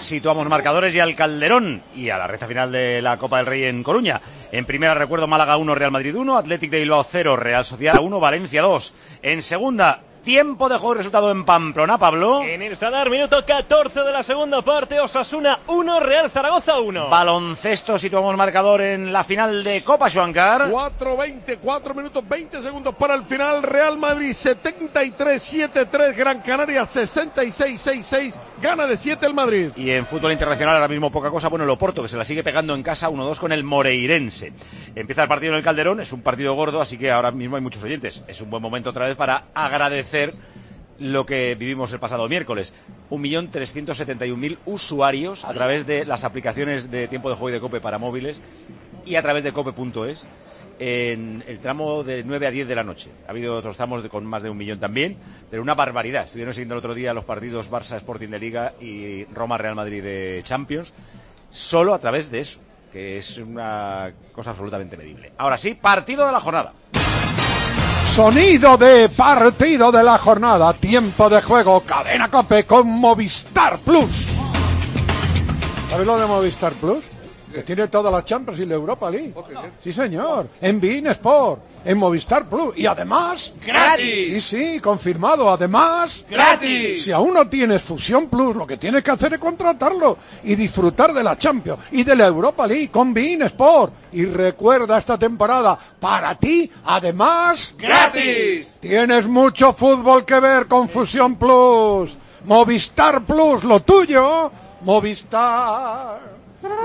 situamos marcadores y al Calderón y a la recta final de la Copa del Rey en Coruña. En primera, recuerdo, Málaga 1, Real Madrid 1, Athletic de Bilbao 0, Real Sociedad 1, Valencia 2. En segunda, tiempo de juego y resultado en Pamplona, Pablo. En el Sadar, minuto 14 de la segunda parte, Osasuna 1, Real Zaragoza 1. Baloncesto, situamos marcador en la final de Copa, Joancar. 4:20, 4 minutos 20 segundos para el final. Real Madrid 73-73, Gran Canaria 66-66, gana de 7 el Madrid. Y en fútbol internacional ahora mismo poca cosa, bueno, el Oporto, que se la sigue pegando en casa 1-2 con el Moreirense. Empieza el partido en el Calderón, es un partido gordo, así que ahora mismo hay muchos oyentes. Es un buen momento otra vez para agradecer lo que vivimos el pasado miércoles. 1.371.000 usuarios a través de las aplicaciones de tiempo de juego y de COPE para móviles y a través de cope.es en el tramo de 9 a 10 de la noche. Ha habido otros tramos con más de 1 millón también, pero una barbaridad. Estuvieron siguiendo el otro día los partidos Barça Sporting de Liga y Roma Real Madrid de Champions, solo a través de eso, que es una cosa absolutamente medible. Ahora sí, partido de la jornada. Sonido de partido de la jornada, tiempo de juego, Cadena COPE con Movistar Plus. ¿Sabes lo de Movistar Plus? Que tiene toda la Champions y la Europa League. Sí, señor. En beIN Sport, en Movistar Plus. Y además... ¡gratis! Sí, confirmado. Además... ¡gratis! Si aún no tienes Fusión Plus, lo que tienes que hacer es contratarlo y disfrutar de la Champions y de la Europa League con beIN Sport. Y recuerda esta temporada, para ti, además... ¡gratis! Tienes mucho fútbol que ver con Fusión Plus. Movistar Plus, lo tuyo. Movistar...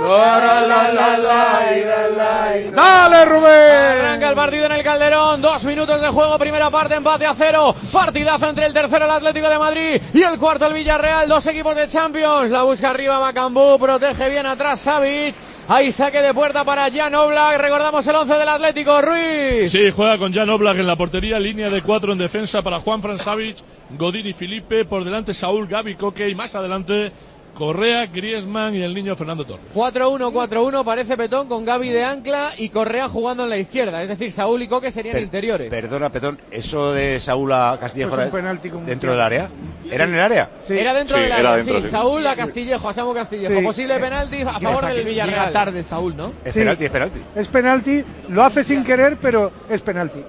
¡Dale, Rubén! Arranca el partido en el Calderón, 2 minutos de juego, primera parte, empate a 0, partidazo entre el tercero, el Atlético de Madrid, y el cuarto, el Villarreal, dos equipos de Champions, la busca arriba Macambú, protege bien atrás Savic, hay saque de puerta para Jan Oblak, recordamos el 11 del Atlético, Ruiz. Sí, juega con Jan Oblak en la portería, línea de 4 en defensa para Juanfran Savic, Godín y Felipe, por delante Saúl, Gavi, Coque y más adelante Correa, Griezmann y el niño Fernando Torres. 4-1-4-1, parece Petón con Gavi de ancla y Correa jugando en la izquierda, es decir, Saúl y Coque serían interiores. Perdona, Petón, eso de Saúl a Castillejo es un penalti dentro del área. ¿Era en el área? Sí. Era dentro del área, sí. Saúl a Castillejo, a Samu Castillejo. Sí. Posible penalti a favor del Villarreal. Llega tarde Saúl, ¿no? Es penalti, es penalti. Es penalti, lo hace sin querer, pero es penalti.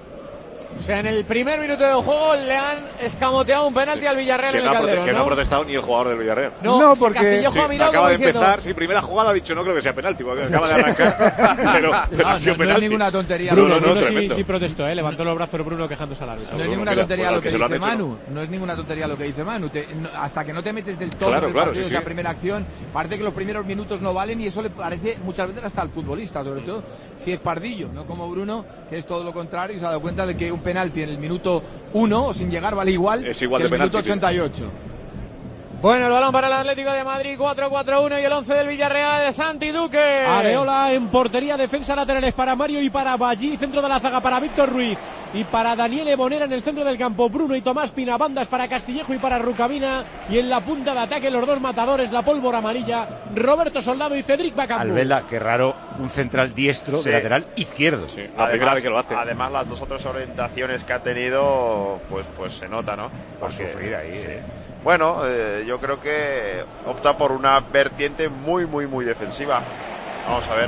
O sea, en el primer minuto de juego le han escamoteado un penalti al Villarreal en el Calderón, que no ha protestado ni el jugador del Villarreal. No, porque Castillejo ha mirado acaba de diciendo... empezar, sí, primera jugada ha dicho no creo que sea penalti, porque acaba de arrancar, pero ha sido penalti. No es ninguna tontería. Bruno sí protestó, levantó los brazos Bruno quejándose al árbitro. No es ninguna tontería lo que dice Manu. No es ninguna tontería lo que dice Manu. Hasta que no te metes del todo en el partido, es la primera acción, parece que los primeros minutos no valen y eso le parece muchas veces hasta al futbolista, sobre todo si es pardillo, no como Bruno, que es todo lo contrario y se ha dado cuenta de que un penalti en el minuto 1 o sin llegar vale igual, es igual que el penalti, minuto 88. Bueno, el balón para el Atlético de Madrid, 4-4-1 y el 11 del Villarreal, Santi Duque. Areola en portería, defensa laterales para Mario y para Ballí, centro de la zaga para Víctor Ruiz y para Daniele Bonera en el centro del campo, Bruno y Tomás Pina, bandas para Castillejo y para Rucabina, y en la punta de ataque los dos matadores, la pólvora amarilla, Roberto Soldado y Cedric Bakambu. Albelda, qué raro, un central diestro de lateral izquierdo. Sí, la primera vez que lo hace. Además, las dos otras orientaciones que ha tenido, pues se nota, ¿no? Por sufrir ahí, sí. Bueno, yo creo que opta por una vertiente muy defensiva. Vamos a ver.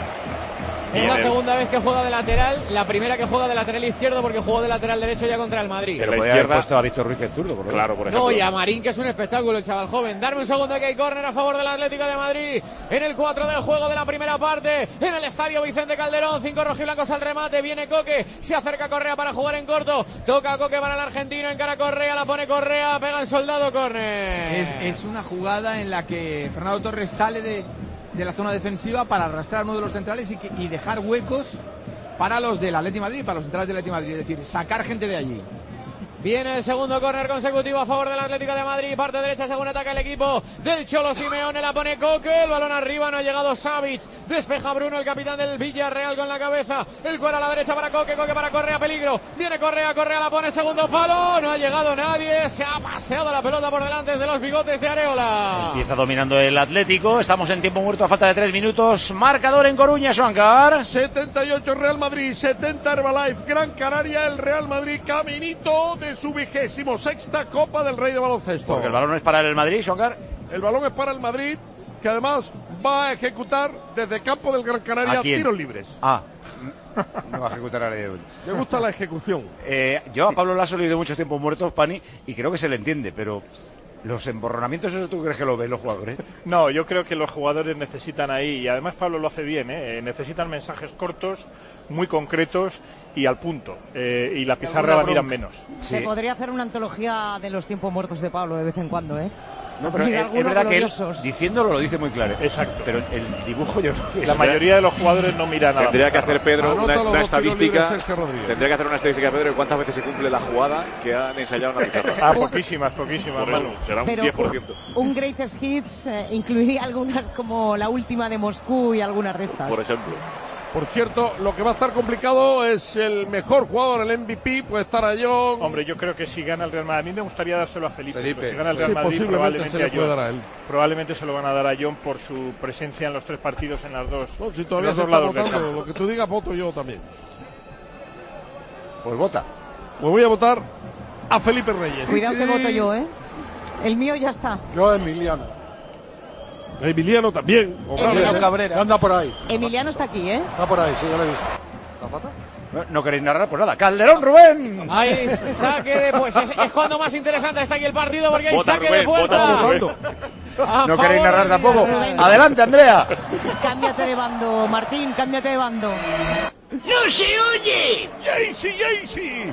Es la segunda vez que juega de lateral, la primera que juega de lateral izquierdo porque jugó de lateral derecho ya contra el Madrid. Pero podría haber puesto a Víctor Ruiz el zurdo, por claro, por ejemplo. No, y a Marín, que es un espectáculo el chaval joven. Darme un segundo que hay córner a favor del Atlético de Madrid en el 4 del juego de la primera parte en el estadio Vicente Calderón. 5 rojiblancos al remate, viene Coque, se acerca Correa para jugar en corto, toca Coque para el argentino, encara Correa, la pone Correa, pega en Soldado, córner. Es una jugada en la que Fernando Torres sale de la zona defensiva para arrastrar a uno de los centrales y dejar huecos para los del Atleti Madrid, para los centrales del Atleti Madrid, es decir, sacar gente de allí. Viene el segundo córner consecutivo a favor del Atlético de Madrid, parte derecha según ataca el equipo del Cholo Simeone, la pone Coque, el balón arriba, no ha llegado Savic, despeja Bruno, el capitán del Villarreal con la cabeza, el cuero a la derecha para Coque, Coque para Correa, peligro, viene Correa, Correa la pone, segundo palo, no ha llegado nadie, se ha paseado la pelota por delante de los bigotes de Areola. Empieza dominando el Atlético, estamos en tiempo muerto a falta de 3 minutos, marcador en Coruña, Joancar. 78 Real Madrid, 70 Herbalife, Gran Canaria, el Real Madrid caminito de su 26ª Copa del Rey de baloncesto. Porque el balón no es para el Madrid, Joancar. El balón es para el Madrid, que además va a ejecutar desde campo del Gran Canaria tiros libres. No va a ejecutar a nadie. Me gusta la ejecución. Yo a Pablo Laso le he ido muchos tiempos muertos, Pani, y creo que se le entiende, pero los emborronamientos, ¿eso tú crees que lo ven los jugadores? No, yo creo que los jugadores necesitan ahí, y además Pablo lo hace bien, necesitan mensajes cortos, muy concretos y al punto, y la pizarra va a mirar menos. Se podría hacer una antología de los tiempos muertos de Pablo de vez en cuando, No, pero es verdad que él, diciéndolo, lo dice muy claro. Exacto. Pero el dibujo yo creo que la mayoría de los jugadores no miran nada. Tendría que hacer Pedro una estadística. Tendría que hacer una estadística, Pedro, de cuántas veces se cumple la jugada que han ensayado en la pizarra. Poquísimas, Manu. Será un pero 10%. Un Greatest Hits incluiría algunas como la última de Moscú y algunas de estas. Por ejemplo. Por cierto, lo que va a estar complicado es el mejor jugador, el MVP, puede estar a John. Hombre, yo creo que si gana el Real Madrid, a mí me gustaría dárselo a Felipe. Si gana el Real sí, Madrid, posiblemente se le puede dar a él. Probablemente se lo van a dar a John por su presencia en los 3 partidos en las dos. No, si todavía se está votando, lo que tú digas, voto yo también. Pues vota. Pues voy a votar a Felipe Reyes. Cuidado que voto yo, El mío ya está. Yo Emiliano. Emiliano también. Emiliano Cabrera. Anda por ahí. Emiliano está aquí, Está por ahí, sí, ya lo he visto. ¿Zapata? No queréis narrar, pues nada. ¡Calderón, Rubén! Ahí, saque de... Pues es cuando más interesante está aquí el partido, porque hay saque de puerta. No queréis narrar tampoco. Adelante, Andrea. Cámbiate de bando, Martín, cámbiate de bando. ¡No se oye! ¡Jaycee!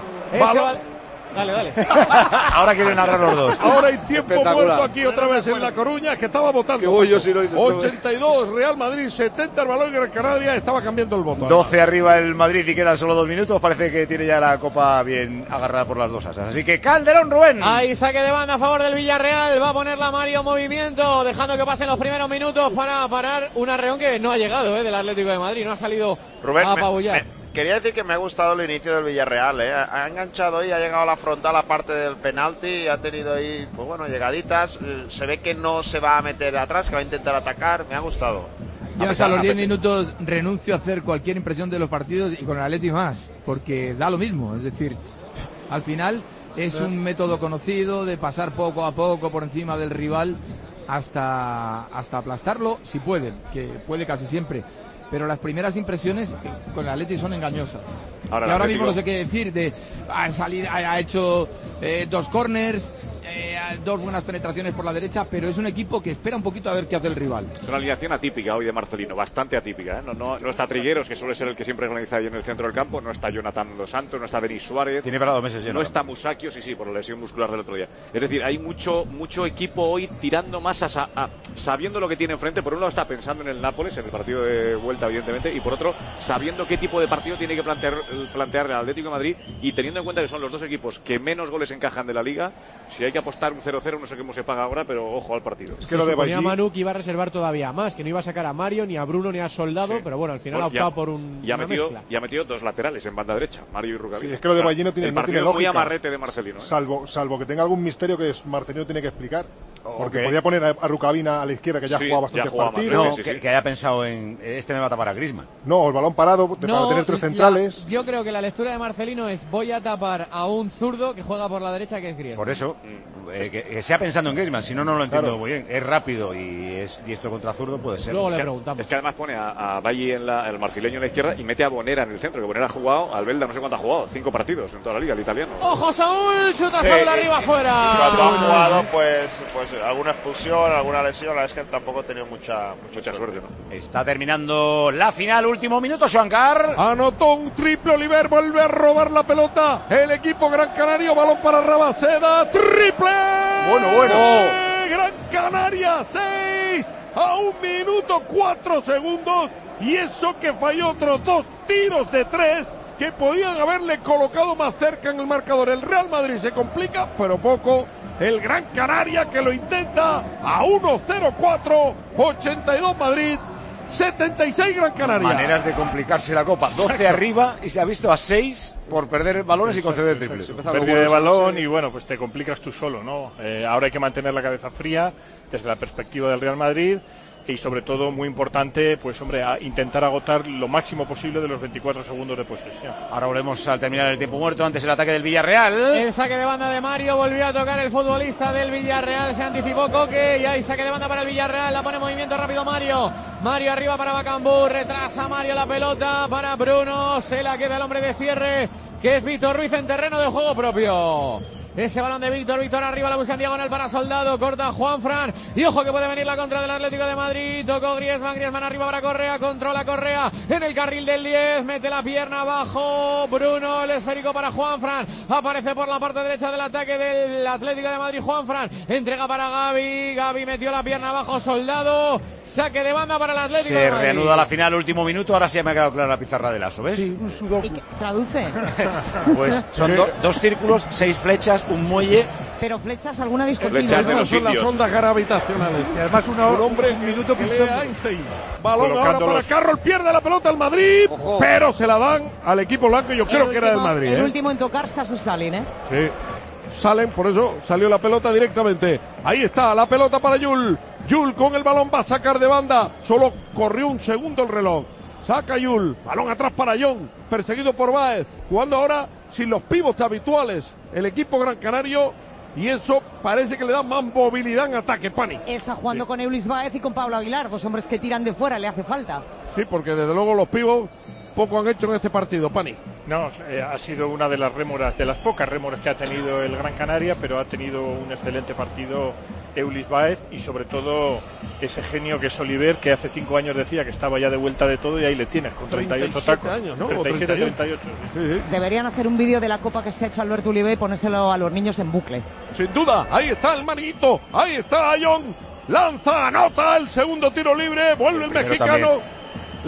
Dale. Ahora quieren narrar los dos. Ahora hay tiempo muerto aquí otra vez en La Coruña, que estaba votando. 82 Real Madrid, 70 el balón, Gran Canaria estaba cambiando el voto. 12 arriba el Madrid y quedan solo 2 minutos. Parece que tiene ya la copa bien agarrada por las dos asas. Así que Calderón, Rubén. Ahí saque de banda a favor del Villarreal. Va a poner la Mario en movimiento, dejando que pasen los primeros minutos para parar un arreón que no ha llegado del Atlético de Madrid. No ha salido Rubén, a apabullar. Quería decir que me ha gustado el inicio del Villarreal, ha enganchado y ha llegado a la frontal aparte del penalti, ha tenido ahí, pues bueno, llegaditas, se ve que no se va a meter atrás, que va a intentar atacar, me ha gustado. Yo hasta los 10 minutos renuncio a hacer cualquier impresión de los partidos y con el Atleti más, porque da lo mismo, es decir, al final es un método conocido de pasar poco a poco por encima del rival hasta aplastarlo, si puede, que puede casi siempre. Pero las primeras impresiones con el Atleti son engañosas. Ahora mismo no sé qué decir ha hecho 2 corners, 2 buenas penetraciones por la derecha, pero es un equipo que espera un poquito a ver qué hace el rival. Es una alineación atípica hoy de Marcelino, bastante atípica, No está Trigueros, que suele ser el que siempre organiza ahí en el centro del campo, no está Jonathan Dos Santos, no está Denis Suárez. Tiene parado meses ya. No está Musacchio, sí, por la lesión muscular del otro día. Es decir, hay mucho equipo hoy tirando más sabiendo lo que tiene enfrente. Por un lado está pensando en el Nápoles, en el partido de vuelta, evidentemente, y por otro, sabiendo qué tipo de partido tiene que plantear el Atlético de Madrid, y teniendo en cuenta que son los dos equipos que menos goles encajan de la Liga. Si hay que apostar un 0-0, no sé cómo se paga ahora, pero ojo al partido. Es que lo de Ballí... Manu que iba a reservar todavía más, que no iba a sacar a Mario, ni a Bruno, ni a Soldado, pero bueno, al final ha optado por una mezcla. Y ha metido 2 laterales en banda derecha, Mario y Rukavina. Sí, es que lo de Ballí no tiene lógica. Muy amarrete de Marcelino. Salvo que tenga algún misterio que Marcelino tiene que explicar. Porque podía poner a Rukavina a la izquierda, que ya ha jugado bastantes partidos. No, que haya pensado en me va a tapar a Griezmann. No, el balón parado para tener 3 centrales. Yo creo que la lectura de Marcelino es: voy a tapar a un zurdo que juega por la derecha, que es Griezmann. Por eso, que sea pensando en Griezmann, si no, no lo entiendo muy bien. Es rápido y es diestro contra zurdo, puede ser. Luego le preguntamos. Es que además pone a Valle el marfileño en la izquierda y mete a Bonera en el centro, que Bonera ha jugado, Albelda no sé cuánto ha jugado, 5 partidos en toda la liga, el italiano. ¡Ojo, Saúl! Chuta Saúl arriba afuera. Cuando ha jugado, pues alguna expulsión, alguna lesión, la verdad es que tampoco ha tenido mucha suerte, ¿no? Está terminando la final, último minuto, Xuancar. Anotó un triple Oliver, vuelve a robar la pelota el equipo Gran Canario, balón para Rabaseda, triple. Bueno. Gran Canaria, 6 a 1 minuto 4 segundos, y eso que falló otros 2 tiros de 3 que podían haberle colocado más cerca en el marcador. El Real Madrid se complica, pero poco. El Gran Canaria que lo intenta a 1-0-4, 82 Madrid, 76 Gran Canaria. Maneras de complicarse la Copa. 12 arriba y se ha visto a 6 por perder balones y conceder triples. Pérdida de balón y bueno, pues te complicas tú solo, ¿no? Ahora hay que mantener la cabeza fría desde la perspectiva del Real Madrid y sobre todo, muy importante, pues hombre, a intentar agotar lo máximo posible de los 24 segundos de posesión. Ahora volvemos al terminar el tiempo muerto, antes el ataque del Villarreal. El saque de banda de Mario, volvió a tocar el futbolista del Villarreal, se anticipó Coque y hay saque de banda para el Villarreal, la pone en movimiento rápido Mario arriba para Bacambú, retrasa Mario la pelota para Bruno, se la queda el hombre de cierre, que es Víctor Ruiz en terreno de juego propio. Ese balón de Víctor arriba, la busca en diagonal para Soldado, corta Juanfran, y ojo que puede venir la contra del Atlético de Madrid, tocó Griezmann arriba para Correa, controla Correa en el carril del 10, mete la pierna abajo, Bruno, el esférico para Juanfran, aparece por la parte derecha del ataque del Atlético de Madrid, Juanfran, entrega para Gavi metió la pierna abajo, Soldado, saque de banda para el Atlético de Madrid. Se reanuda la final, último minuto, ahora sí me ha quedado clara la pizarra de Lasso, ¿ves? Sí, un sudoku. Traduce. Pues son dos círculos, 6 flechas, un muelle. Pero flechas, alguna discontinua. Flechas de los Son las sitios. ondas gravitacionales. Y además un hombre, un minuto que lee pulsando. Einstein. Balón ahora para Colocándolos. Carroll, pierde la pelota el Madrid, pero se la dan al equipo blanco, yo creo que era del Madrid. El último en tocarse a Susalin, ¿eh? Sí. Salen, por eso salió la pelota directamente. Ahí está, la pelota para Yul. Yul con el balón va a sacar de banda. Solo corrió un segundo el reloj. Saca Yul. Balón atrás para John. Perseguido por Baez. Jugando ahora sin los pivotes habituales. El equipo Gran Canario. Y eso parece que le da más movilidad en ataque, Pani. Está jugando con Eulis Baez y con Pablo Aguilar. Dos hombres que tiran de fuera, le hace falta. Sí, porque desde luego los pivots poco han hecho en este partido, Pani. No, ha sido una de las rémoras, de las pocas rémoras que ha tenido el Gran Canaria, pero ha tenido un excelente partido Eulis Baez y sobre todo ese genio que es Oliver, que hace 5 años decía que estaba ya de vuelta de todo y ahí le tienes, con 38 tacos. Años, ¿no? 37, 38. Sí. Deberían hacer un vídeo de la copa que se ha hecho Alberto Uribe y ponérselo a los niños en bucle. Sin duda, ahí está el manito, ahí está John, lanza, anota el segundo tiro libre, vuelve el mexicano. También.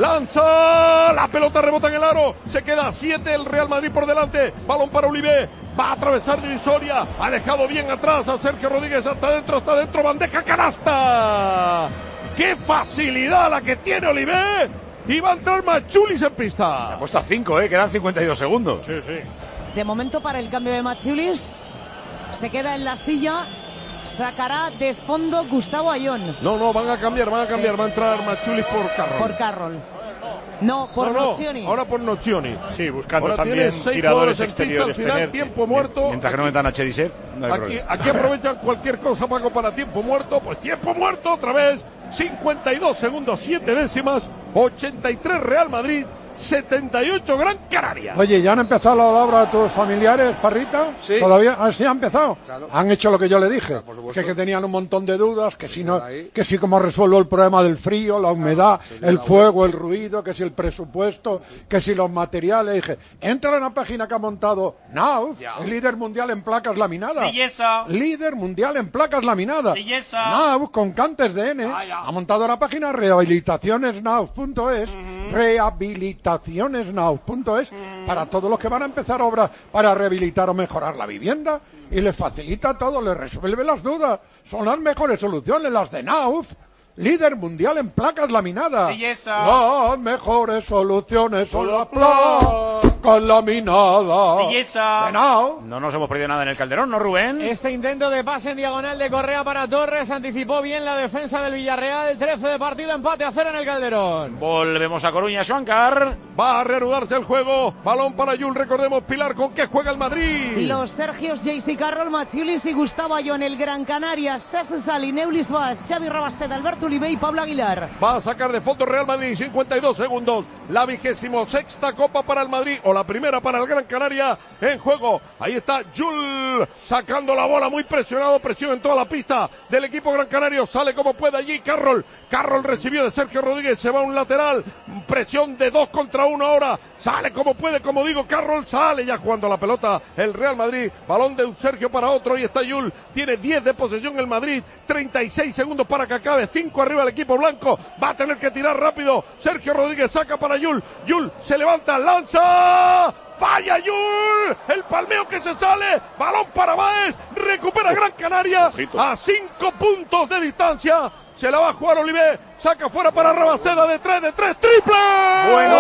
Lanza, la pelota rebota en el aro, se queda 7 el Real Madrid por delante, balón para Oliver, va a atravesar divisoria, ha dejado bien atrás a Sergio Rodríguez, hasta adentro, bandeja, canasta. ¡Qué facilidad la que tiene Oliver! Y va a entrar Machulis en pista. Se ha puesto a 5, quedan 52 segundos. Sí. De momento para el cambio de Machulis, se queda en la silla, sacará de fondo Gustavo Ayón. No, van a cambiar, Sí. va a entrar Machulis por Carroll. Por Carroll. No, por Nocioni. Ahora por Nocioni. Sí, buscando Ahora también tiene 6 tiradores jugadores en pista, al exteriores. final tiempo muerto. Mientras que no metan a Cherisev, no hay problema. Aquí aprovechan cualquier cosa, Paco, para tiempo muerto. Pues tiempo muerto otra vez. 52 segundos, 7 décimas. 83 Real Madrid, 78 Gran Canaria. Oye, ¿ya han empezado la obra tus familiares, Parrita? Sí. ¿Todavía? Ah, sí, han empezado. Claro. Han hecho lo que yo le dije. Por supuesto. Que tenían un montón de dudas, que si no, Ahí. que si cómo resuelvo el problema del frío, la humedad, el fuego, el ruido, que si el presupuesto, que si los materiales. Dije, entra en la página que ha montado Nauf, el líder mundial en placas laminadas. Belleza. Líder mundial en placas laminadas. Belleza. Nauf, con cantes de N. Ha montado la página rehabilitacionesnauf.es. Rehabilitacionesnauf.es para todos los que van a empezar obras para rehabilitar o mejorar la vivienda, y les facilita todo, les resuelve las dudas. Son las mejores soluciones, las de Nauf, líder mundial en placas laminadas. Belleza. Las mejores soluciones son las placas laminadas. Belleza. De Nauf. No nos hemos perdido nada en el Calderón, ¿no, Rubén? Este intento de pase en diagonal de Correa para Torres anticipó bien la defensa del Villarreal. 13 de partido, empate a 0 en el Calderón. Volvemos a Coruña, Xuancar. Va a reanudarse el juego. Balón para Yul. Recordemos, Pilar, ¿con qué juega el Madrid? Los Sergios, JC Carroll, Machulis y Gustavo Ayón, el Gran Canaria, César Salin, Eulis Baez, Xavi Rabaseda, Alberto Uribe y Pablo Aguilar. Va a sacar de fondo Real Madrid, 52 segundos. La 26ª Copa para el Madrid, o la primera para el Gran Canaria en juego. Ahí está Yul sacando la bola, muy presionado, presión en toda la pista del equipo Gran Canario. Sale como puede allí Carroll. Carroll recibió de Sergio Rodríguez, se va a un lateral. Presión de 2 contra 1 ahora. Sale como puede, como digo, Carroll sale ya jugando la pelota el Real Madrid. Balón de un Sergio para otro y está Yul. Tiene 10 de posesión el Madrid. 36 segundos para que acabe. 5 arriba el equipo blanco. Va a tener que tirar rápido. Sergio Rodríguez saca para Yul. Yul se levanta, lanza. Falla Yul, el palmeo que se sale, balón para Baez, recupera Gran Canaria a 5 puntos de distancia, se la va a jugar Oliver, saca fuera para Rabaseda de 3, triple. Bueno,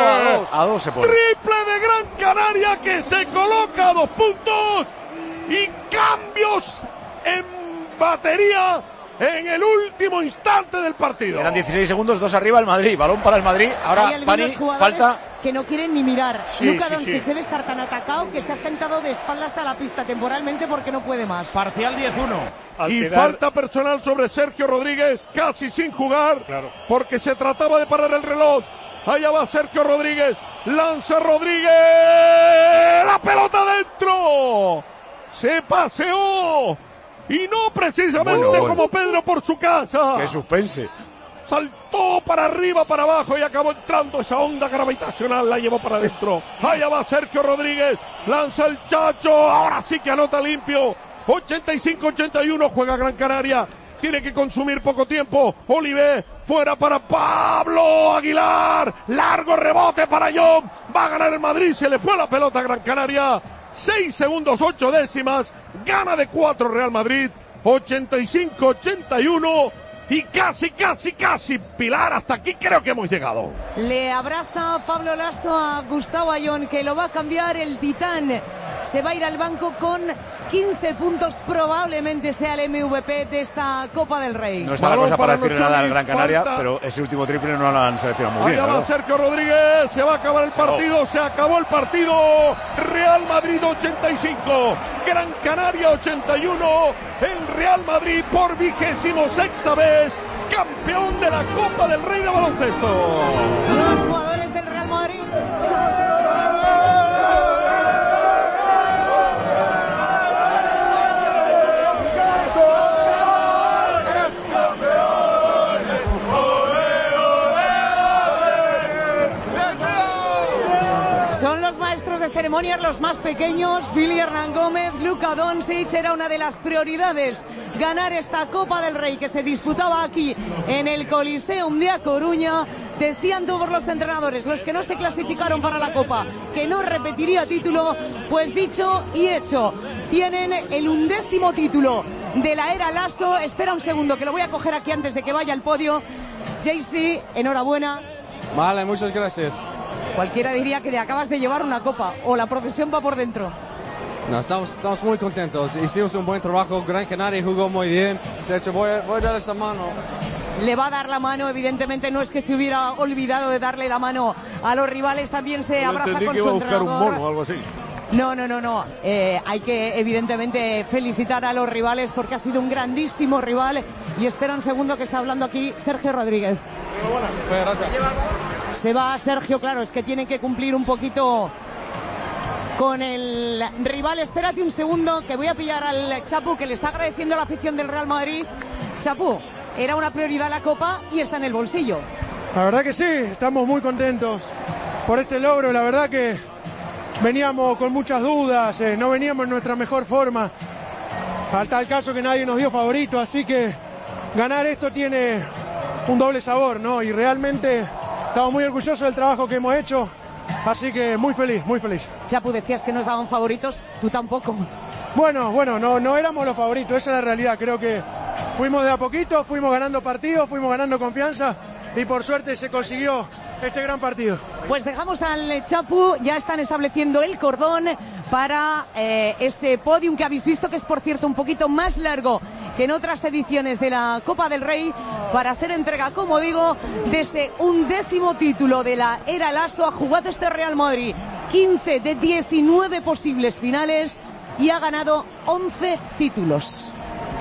a dos se pone. Triple de Gran Canaria que se coloca a 2 puntos y cambios en batería en el último instante del partido. Quedan 16 segundos, 2 arriba el Madrid. Balón para el Madrid. Ahora, Pani, falta. Que no quieren ni mirar. Sí, Luka sí, Doncic sí. debe estar tan atacado que se ha sentado de espaldas a la pista temporalmente porque no puede más. Parcial 10-1. Y falta personal sobre Sergio Rodríguez, casi sin jugar, porque se trataba de parar el reloj. Allá va Sergio Rodríguez, lanza Rodríguez, la pelota dentro, se paseó y no precisamente como Pedro por su casa. ¡Qué suspense! Saltó para arriba, para abajo y acabó entrando esa onda gravitacional, la llevó para adentro. Allá va Sergio Rodríguez, lanza el Chacho, ahora sí que anota limpio. 85-81, juega Gran Canaria, tiene que consumir poco tiempo. Oliver, fuera para Pablo Aguilar, largo rebote para John, va a ganar el Madrid, se le fue la pelota a Gran Canaria. 6 segundos 8 décimas, gana de 4 Real Madrid, 85-81. Y casi, Pilar, hasta aquí creo que hemos llegado. Le abraza Pablo Lasso a Gustavo Ayón, que lo va a cambiar el titán. Se va a ir al banco con 15 puntos, probablemente sea el MVP de esta Copa del Rey. No está la cosa para decirle nada al Gran Canaria, pero ese último triple no lo han seleccionado muy bien. Allá va Sergio Rodríguez, se va a acabar el partido, se acabó el partido. Real Madrid 85, Gran Canaria 81. El Real Madrid por 26ª vez, campeón de la Copa del Rey de baloncesto. Los jugadores del Real Madrid. Son los maestros de ceremonias, los más pequeños. Billy Hernán Gómez, Luka Doncic. Era una de las prioridades ganar esta Copa del Rey que se disputaba aquí en el Coliseum de A Coruña. Decían todos los entrenadores, los que no se clasificaron para la Copa, que no repetiría título. Pues dicho y hecho, tienen el 11º título de la era Lasso. Espera un segundo, que lo voy a coger aquí antes de que vaya al podio. JC, enhorabuena. Vale, muchas gracias. Cualquiera diría que te acabas de llevar una copa o la procesión va por dentro. No, estamos muy contentos. Hicimos un buen trabajo. Gran Canaria jugó muy bien. De hecho, voy a dar esa mano. Le va a dar la mano, evidentemente no es que se hubiera olvidado de darle la mano a los rivales, también se abraza con que su iba a buscar entrenador. un mono o algo así. No. Hay que evidentemente felicitar a los rivales porque ha sido un grandísimo rival. Y espera un segundo que está hablando aquí Sergio Rodríguez. Se va Sergio, claro, es que tienen que cumplir un poquito con el rival. Espérate un segundo que voy a pillar al Chapu, que le está agradeciendo a la afición del Real Madrid. Chapu, era una prioridad la Copa y está en el bolsillo. La verdad que sí, estamos muy contentos por este logro. La verdad que veníamos con muchas dudas, no veníamos en nuestra mejor forma. Al tal caso que nadie nos dio favorito, así que ganar esto tiene un doble sabor, ¿no? Y realmente estamos muy orgullosos del trabajo que hemos hecho, así que muy feliz, muy feliz. Chapu, decías que nos daban favoritos, tú tampoco. Bueno, no éramos los favoritos, esa es la realidad. Creo que fuimos de a poquito, fuimos ganando partidos, fuimos ganando confianza y por suerte se consiguió este gran partido. Pues dejamos al Chapu, ya están estableciendo el cordón para ese podium que habéis visto, que es por cierto un poquito más largo que en otras ediciones de la Copa del Rey, para ser entrega, como digo, de ese 11º título de la era Lasso. Ha jugado este Real Madrid 15 de 19 posibles finales y ha ganado 11 títulos.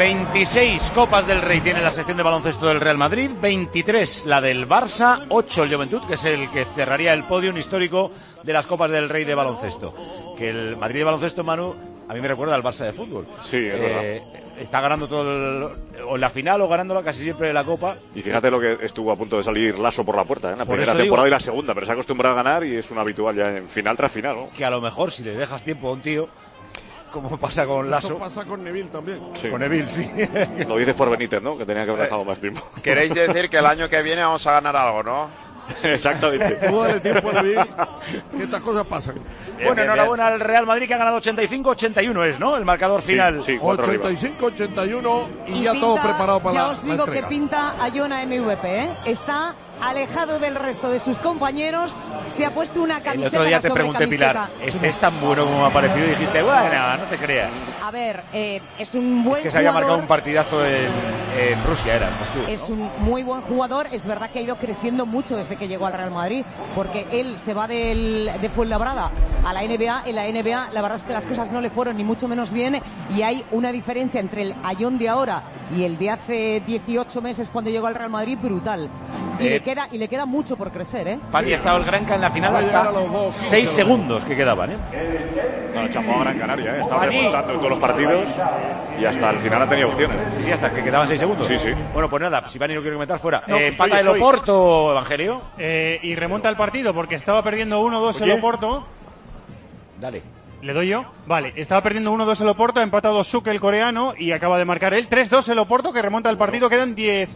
26 Copas del Rey tiene la sección de baloncesto del Real Madrid, 23 la del Barça, 8 el Joventut, que es el que cerraría el podium histórico de las Copas del Rey de baloncesto. Que el Madrid de baloncesto, Manu, a mí me recuerda al Barça de fútbol. Sí, es verdad. Está ganando o en la final o ganándola casi siempre la Copa. Y fíjate lo que estuvo a punto de salir Lasso por la puerta, en la Por primera eso temporada digo, y la segunda, pero se ha acostumbrado a ganar y es un habitual ya en final tras final, ¿no? Que a lo mejor si le dejas tiempo a un tío, como pasa con Lasso. Eso pasa con Neville también. Sí. Con Neville, sí. Lo dices por Benítez, ¿no? Que tenía que haber dejado más tiempo. Queréis decir que el año que viene vamos a ganar algo, ¿no? Exactamente. Tú dale tiempo a Neville, que estas cosas pasan. Bueno, enhorabuena al Real Madrid, que ha ganado 85-81, es, ¿no? El marcador final. Sí, 85-81 y ya todo preparado para ya la os digo entrega. que pinta a Jona MVP, ¿eh? Está alejado del resto de sus compañeros, se ha puesto una camiseta. El otro día te pregunté, Pilar, ¿este es tan bueno como me ha parecido? Y dijiste, bueno, no te creas. A ver, es un buen Es que se había marcado un partidazo en Rusia, era. Es un muy buen jugador. Es verdad que ha ido creciendo mucho desde que llegó al Real Madrid, porque él se va de Fuenlabrada a la NBA. En la NBA la verdad es que las cosas no le fueron ni mucho menos bien, y hay una diferencia entre el Ayón de ahora y el de hace 18 meses cuando llegó al Real Madrid brutal. Y le queda mucho por crecer, ¿eh? Pani, ha estado el Granca en la final hasta 6 segundos que quedaban, ¿eh? No, chafó a Gran Canaria, ¿eh? Estaba remontando en todos los partidos y hasta el final ha tenido opciones. Sí, hasta que quedaban 6 segundos. Sí, sí. Bueno, pues nada, si Pani no quiere comentar, fuera. No, empata el Oporto, Evangelio. Y remonta el partido porque estaba perdiendo 1-2 el Oporto. Dale. ¿Le doy yo? Vale, estaba perdiendo 1-2 el Oporto, ha empatado Suke, el coreano, y acaba de marcar él. 3-2 el Oporto, que remonta el partido. Quedan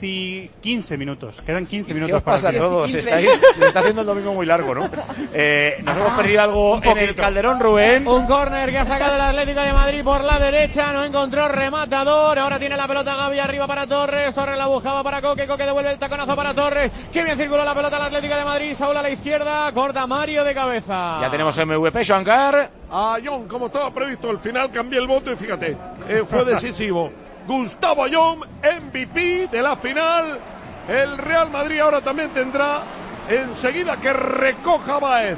15 minutos. Quedan 15 minutos. ¿Qué os pasa a todos? Se está haciendo el domingo muy largo, ¿no? Nos hemos perdido algo en el Calderón, Rubén. Un córner que ha sacado el Atlético de Madrid por la derecha. No encontró rematador. Ahora tiene la pelota Gavi arriba para Torres. Torres la buscaba para Coque. Coque devuelve el taconazo para Torres. Qué bien circuló la pelota al Atlético de Madrid. Saúl a la izquierda. Corta Mario de cabeza. Ya tenemos MVP, Shankar. Ayón, como estaba previsto, al final cambié el voto y fíjate, fue decisivo. Gustavo Ayón, MVP de la final. El Real Madrid ahora también tendrá enseguida que recoja Baez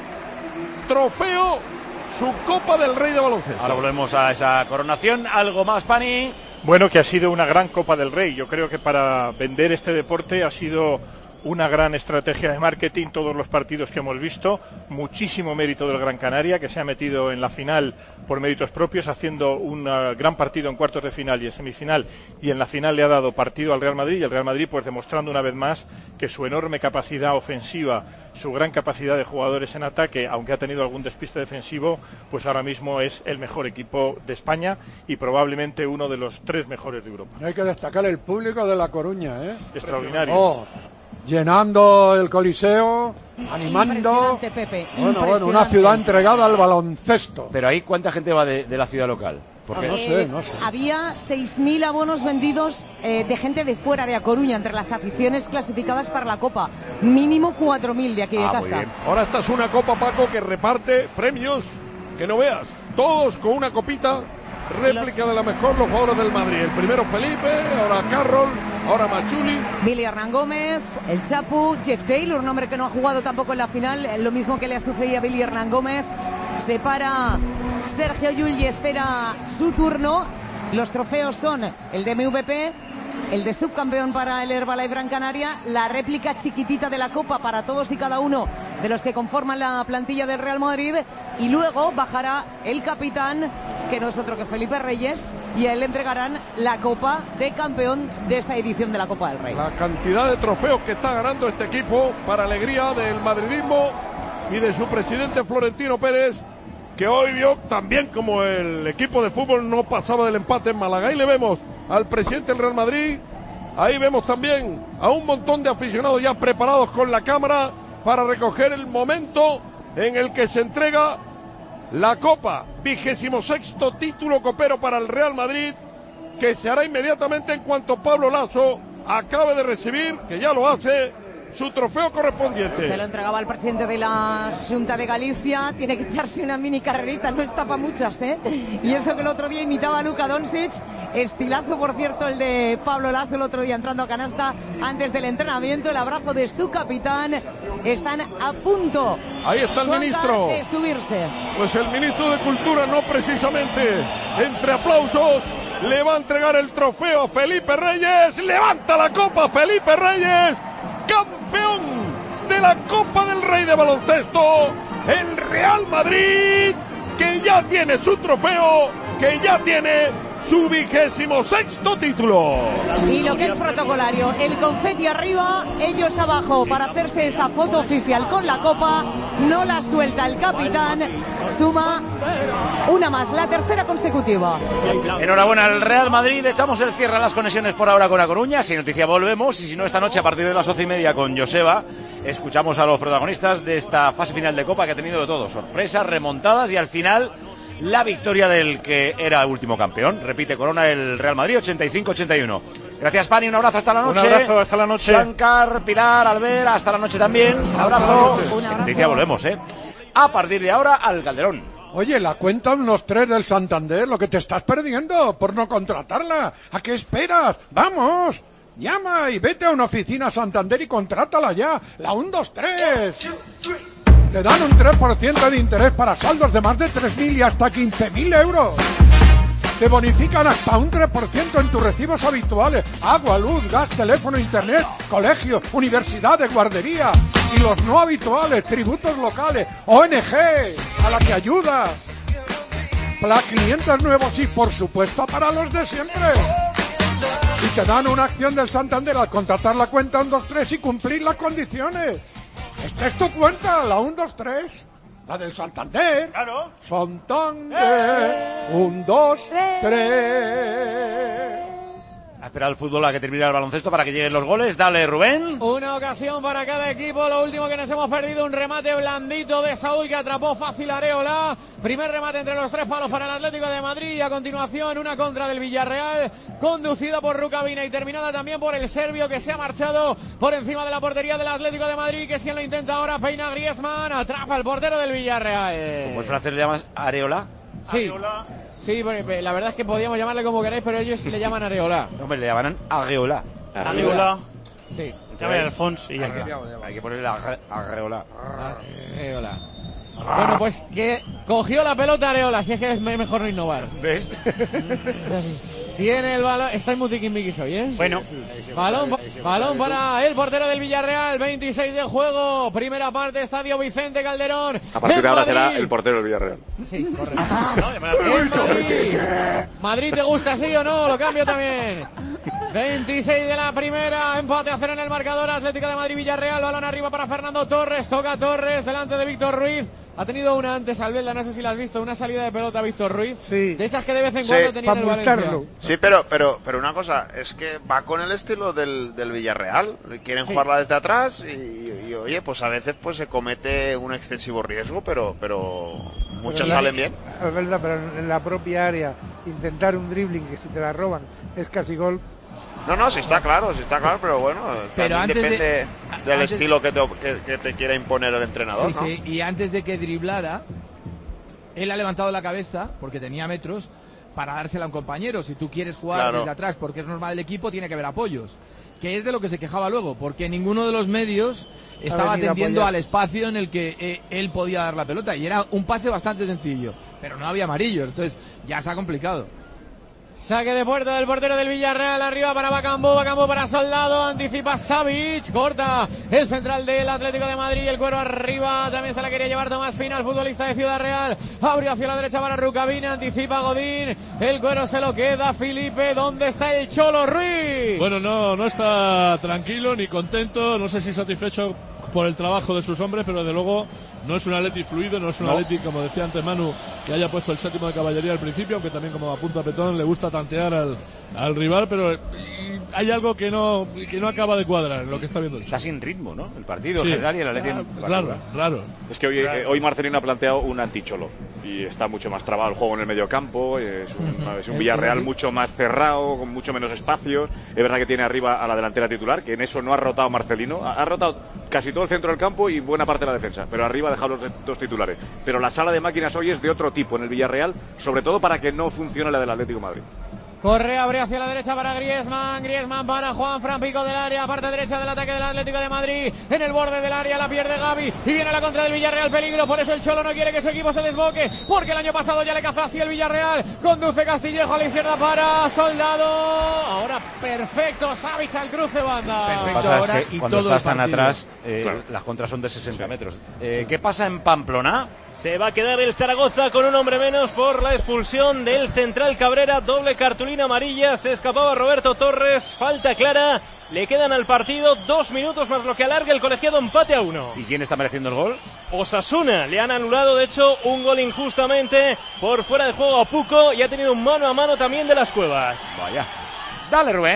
trofeo, su Copa del Rey de baloncesto. Ahora volvemos a esa coronación. ¿Algo más, Pani? Bueno, que ha sido una gran Copa del Rey. Yo creo que para vender este deporte ha sido una gran estrategia de marketing, todos los partidos que hemos visto, muchísimo mérito del Gran Canaria, que se ha metido en la final por méritos propios, haciendo un gran partido en cuartos de final y en semifinal, y en la final le ha dado partido al Real Madrid, y el Real Madrid pues demostrando una vez más que su enorme capacidad ofensiva, su gran capacidad de jugadores en ataque, aunque ha tenido algún despiste defensivo, pues ahora mismo es el mejor equipo de España y probablemente uno de los 3 mejores de Europa. Hay que destacar el público de La Coruña, ¿eh? Extraordinario. Llenando el Coliseo, animando. Pepe, bueno, una ciudad entregada al baloncesto. Pero ahí, ¿cuánta gente va de la ciudad local? Porque no sé. Había 6.000 abonos vendidos de gente de fuera de A Coruña, entre las aficiones clasificadas para la Copa. Mínimo 4.000 de aquí de casa. Ahora esta es una Copa, Paco, que reparte premios que no veas. Todos con una copita, réplica de la mejor, los jugadores del Madrid. El primero Felipe, ahora Carroll, ahora Machuli. Billy Hernán Gómez, el Chapu, Jeff Taylor, un hombre que no ha jugado tampoco en la final, lo mismo que le ha sucedido a Billy Hernán Gómez. Se para Sergio Llull y espera su turno. Los trofeos son el de MVP, el de subcampeón para el Herbalife Gran Canaria, la réplica chiquitita de la Copa para todos y cada uno de los que conforman la plantilla del Real Madrid, y luego bajará el capitán, que no es otro que Felipe Reyes, y a él le entregarán la Copa de campeón de esta edición de la Copa del Rey. La cantidad de trofeos que está ganando este equipo para alegría del madridismo y de su presidente Florentino Pérez, que hoy vio también como el equipo de fútbol no pasaba del empate en Málaga. Ahí le vemos al presidente del Real Madrid, ahí vemos también a un montón de aficionados ya preparados con la cámara para recoger el momento en el que se entrega la Copa, 26º título copero para el Real Madrid, que se hará inmediatamente en cuanto Pablo Lasso acabe de recibir, que ya lo hace, su trofeo correspondiente. Se lo entregaba al presidente de la Xunta de Galicia. Tiene que echarse una mini carrerita, no está para muchas, ¿eh? Y eso que el otro día imitaba a Luka Doncic. Estilazo, por cierto, el de Pablo Lasso el otro día entrando a canasta antes del entrenamiento. El abrazo de su capitán. Están a punto. Ahí está el ministro de subirse. Pues el ministro de Cultura, no precisamente entre aplausos, le va a entregar el trofeo a Felipe Reyes. Levanta la copa Felipe Reyes, campeón de la Copa del Rey de baloncesto, el Real Madrid, que ya tiene su trofeo, que ya tiene su 26º título. Y lo que es protocolario, el confeti arriba, ellos abajo, para hacerse esa foto oficial con la copa. No la suelta el capitán, suma una más, la tercera consecutiva. Enhorabuena al Real Madrid. Echamos el cierre a las conexiones por ahora con A Coruña. Si noticia volvemos, y si no, esta noche a partir de las 11:30 con Joseba escuchamos a los protagonistas de esta fase final de Copa, que ha tenido de todo: sorpresas, remontadas y al final la victoria del que era último campeón. Repite corona el Real Madrid, 85-81. Gracias, Pani, un abrazo, hasta la noche. Un abrazo, hasta la noche. Shankar, Pilar, Albert, hasta la noche también. Un abrazo. Un abrazo. Dice, volvemos, a partir de ahora al Calderón. Oye, la cuenta unos 3 del Santander, lo que te estás perdiendo por no contratarla. ¿A qué esperas? ¡Vamos! Llama y vete a una oficina Santander y contrátala ya. La 123. Te dan un 3% de interés para saldos de más de 3.000 y hasta 15.000 euros. Te bonifican hasta un 3% en tus recibos habituales. Agua, luz, gas, teléfono, internet, colegio, universidades, guardería. Y los no habituales, tributos locales, ONG, a la que ayudas. Para clientes nuevos y, por supuesto, para los de siempre. Y te dan una acción del Santander al contratar la cuenta 123 y cumplir las condiciones. Esta es tu cuenta, la 123. La del Santander. Claro. Santander. 1, 2, 3. A esperar el fútbol a que termine el baloncesto para que lleguen los goles. Dale, Rubén. Una ocasión para cada equipo. Lo último que nos hemos perdido, un remate blandito de Saúl que atrapó fácil Areola. Primer remate entre los 3 palos para el Atlético de Madrid. Y a continuación una contra del Villarreal, conducida por Rukavina y terminada también por el serbio que se ha marchado por encima de la portería del Atlético de Madrid, que es quien lo intenta ahora. Peina Griezmann, atrapa el portero del Villarreal. ¿Cómo es francés le llamas Areola? Sí. Areola. Sí, la verdad es que podíamos llamarle como queréis, pero ellos sí le llaman Areola. Hombre, le llaman Areola. Areola. Sí. Llama a Alfonso y ya está. Hay que ponerle Areola. Areola. Bueno, pues que cogió la pelota Areola, así es que es mejor no innovar. ¿Ves? Tiene el balón, está en Mutiquimbiquis hoy, ¿eh? Bueno. Balón para el portero del Villarreal, 26 de juego, primera parte, Estadio Vicente Calderón. A partir de ahora será el portero del Villarreal. Sí, correcto. Madrid, ¿te gusta sí o no? Lo cambio también. 26 de la primera, empate a 0 en el marcador, Atlético de Madrid Villarreal, balón arriba para Fernando Torres, toca Torres delante de Víctor Ruiz. Ha tenido una antes, Albelda, no sé si la has visto, una salida de pelota Víctor Ruiz. Sí. De esas que de vez en cuando tenía en el Valencia. Sí, pero una cosa, es que va con el estilo del Villarreal. Quieren jugarla desde atrás y oye, pues a veces pues se comete un excesivo riesgo, pero muchas salen bien. Es verdad, pero en la propia área, intentar un dribbling que si te la roban es casi gol. No, sí está claro, pero bueno, pero también depende del estilo que te quiera imponer el entrenador, sí, ¿no? Sí, y antes de que driblara, él ha levantado la cabeza, porque tenía metros, para dársela a un compañero. Si tú quieres jugar desde atrás, porque es normal el equipo, tiene que haber apoyos. Que es de lo que se quejaba luego, porque ninguno de los medios estaba atendiendo al espacio en el que él podía dar la pelota. Y era un pase bastante sencillo, pero no había amarillos, entonces ya se ha complicado. Saque de puerta del portero del Villarreal, arriba para Bacambú para Soldado, anticipa Savic, corta el central del Atlético de Madrid, el cuero arriba, también se la quería llevar Tomás Pina, el futbolista de Ciudad Real, abrió hacia la derecha para Rukavina, anticipa Godín, el cuero se lo queda Felipe, ¿dónde está el Cholo Ruiz? Bueno, no está tranquilo ni contento, no sé si satisfecho por el trabajo de sus hombres, pero desde luego no es un Atleti fluido, no es un Atleti, como decía antes Manu, que haya puesto el séptimo de caballería al principio, aunque también como apunta Petón le gusta tantear al rival, pero hay algo que no acaba de cuadrar en lo que está viendo. Está sin ritmo, ¿no? El partido en general y el Atleti raro. Es que hoy Marcelino ha planteado un anticholo y está mucho más trabado el juego en el medio campo, es un Villarreal mucho más cerrado, con mucho menos espacios. Es verdad que tiene arriba a la delantera titular, que en eso no ha rotado Marcelino, ha rotado casi todo el centro del campo y buena parte de la defensa, pero arriba ha dejado los dos titulares. Pero la sala de máquinas hoy es de otro tipo en el Villarreal, sobre todo para que no funcione la del Atlético de Madrid. Corre, abre hacia la derecha para Griezmann para Juanfran, pico del área, parte derecha del ataque del Atlético de Madrid, en el borde del área la pierde Gavi y viene la contra del Villarreal, peligro, por eso el Cholo no quiere que su equipo se desboque, porque el año pasado ya le cazó así el Villarreal, conduce Castillejo a la izquierda para Soldado, ahora perfecto, Savic al cruce banda. Perfecto, Perfecto ahora es que cuando estás tan atrás, las contras son de 60 metros. ¿Qué pasa en Pamplona? Se va a quedar el Zaragoza con un hombre menos por la expulsión del central Cabrera, doble cartulina amarilla, se escapaba Roberto Torres, falta clara, le quedan al partido 2 minutos más lo que alarga el colegiado, empate a 1. ¿Y quién está mereciendo el gol? Osasuna, le han anulado de hecho un gol injustamente por fuera de juego a Puco y ha tenido un mano a mano también de Las Cuevas. Vaya. Dale, Rubén.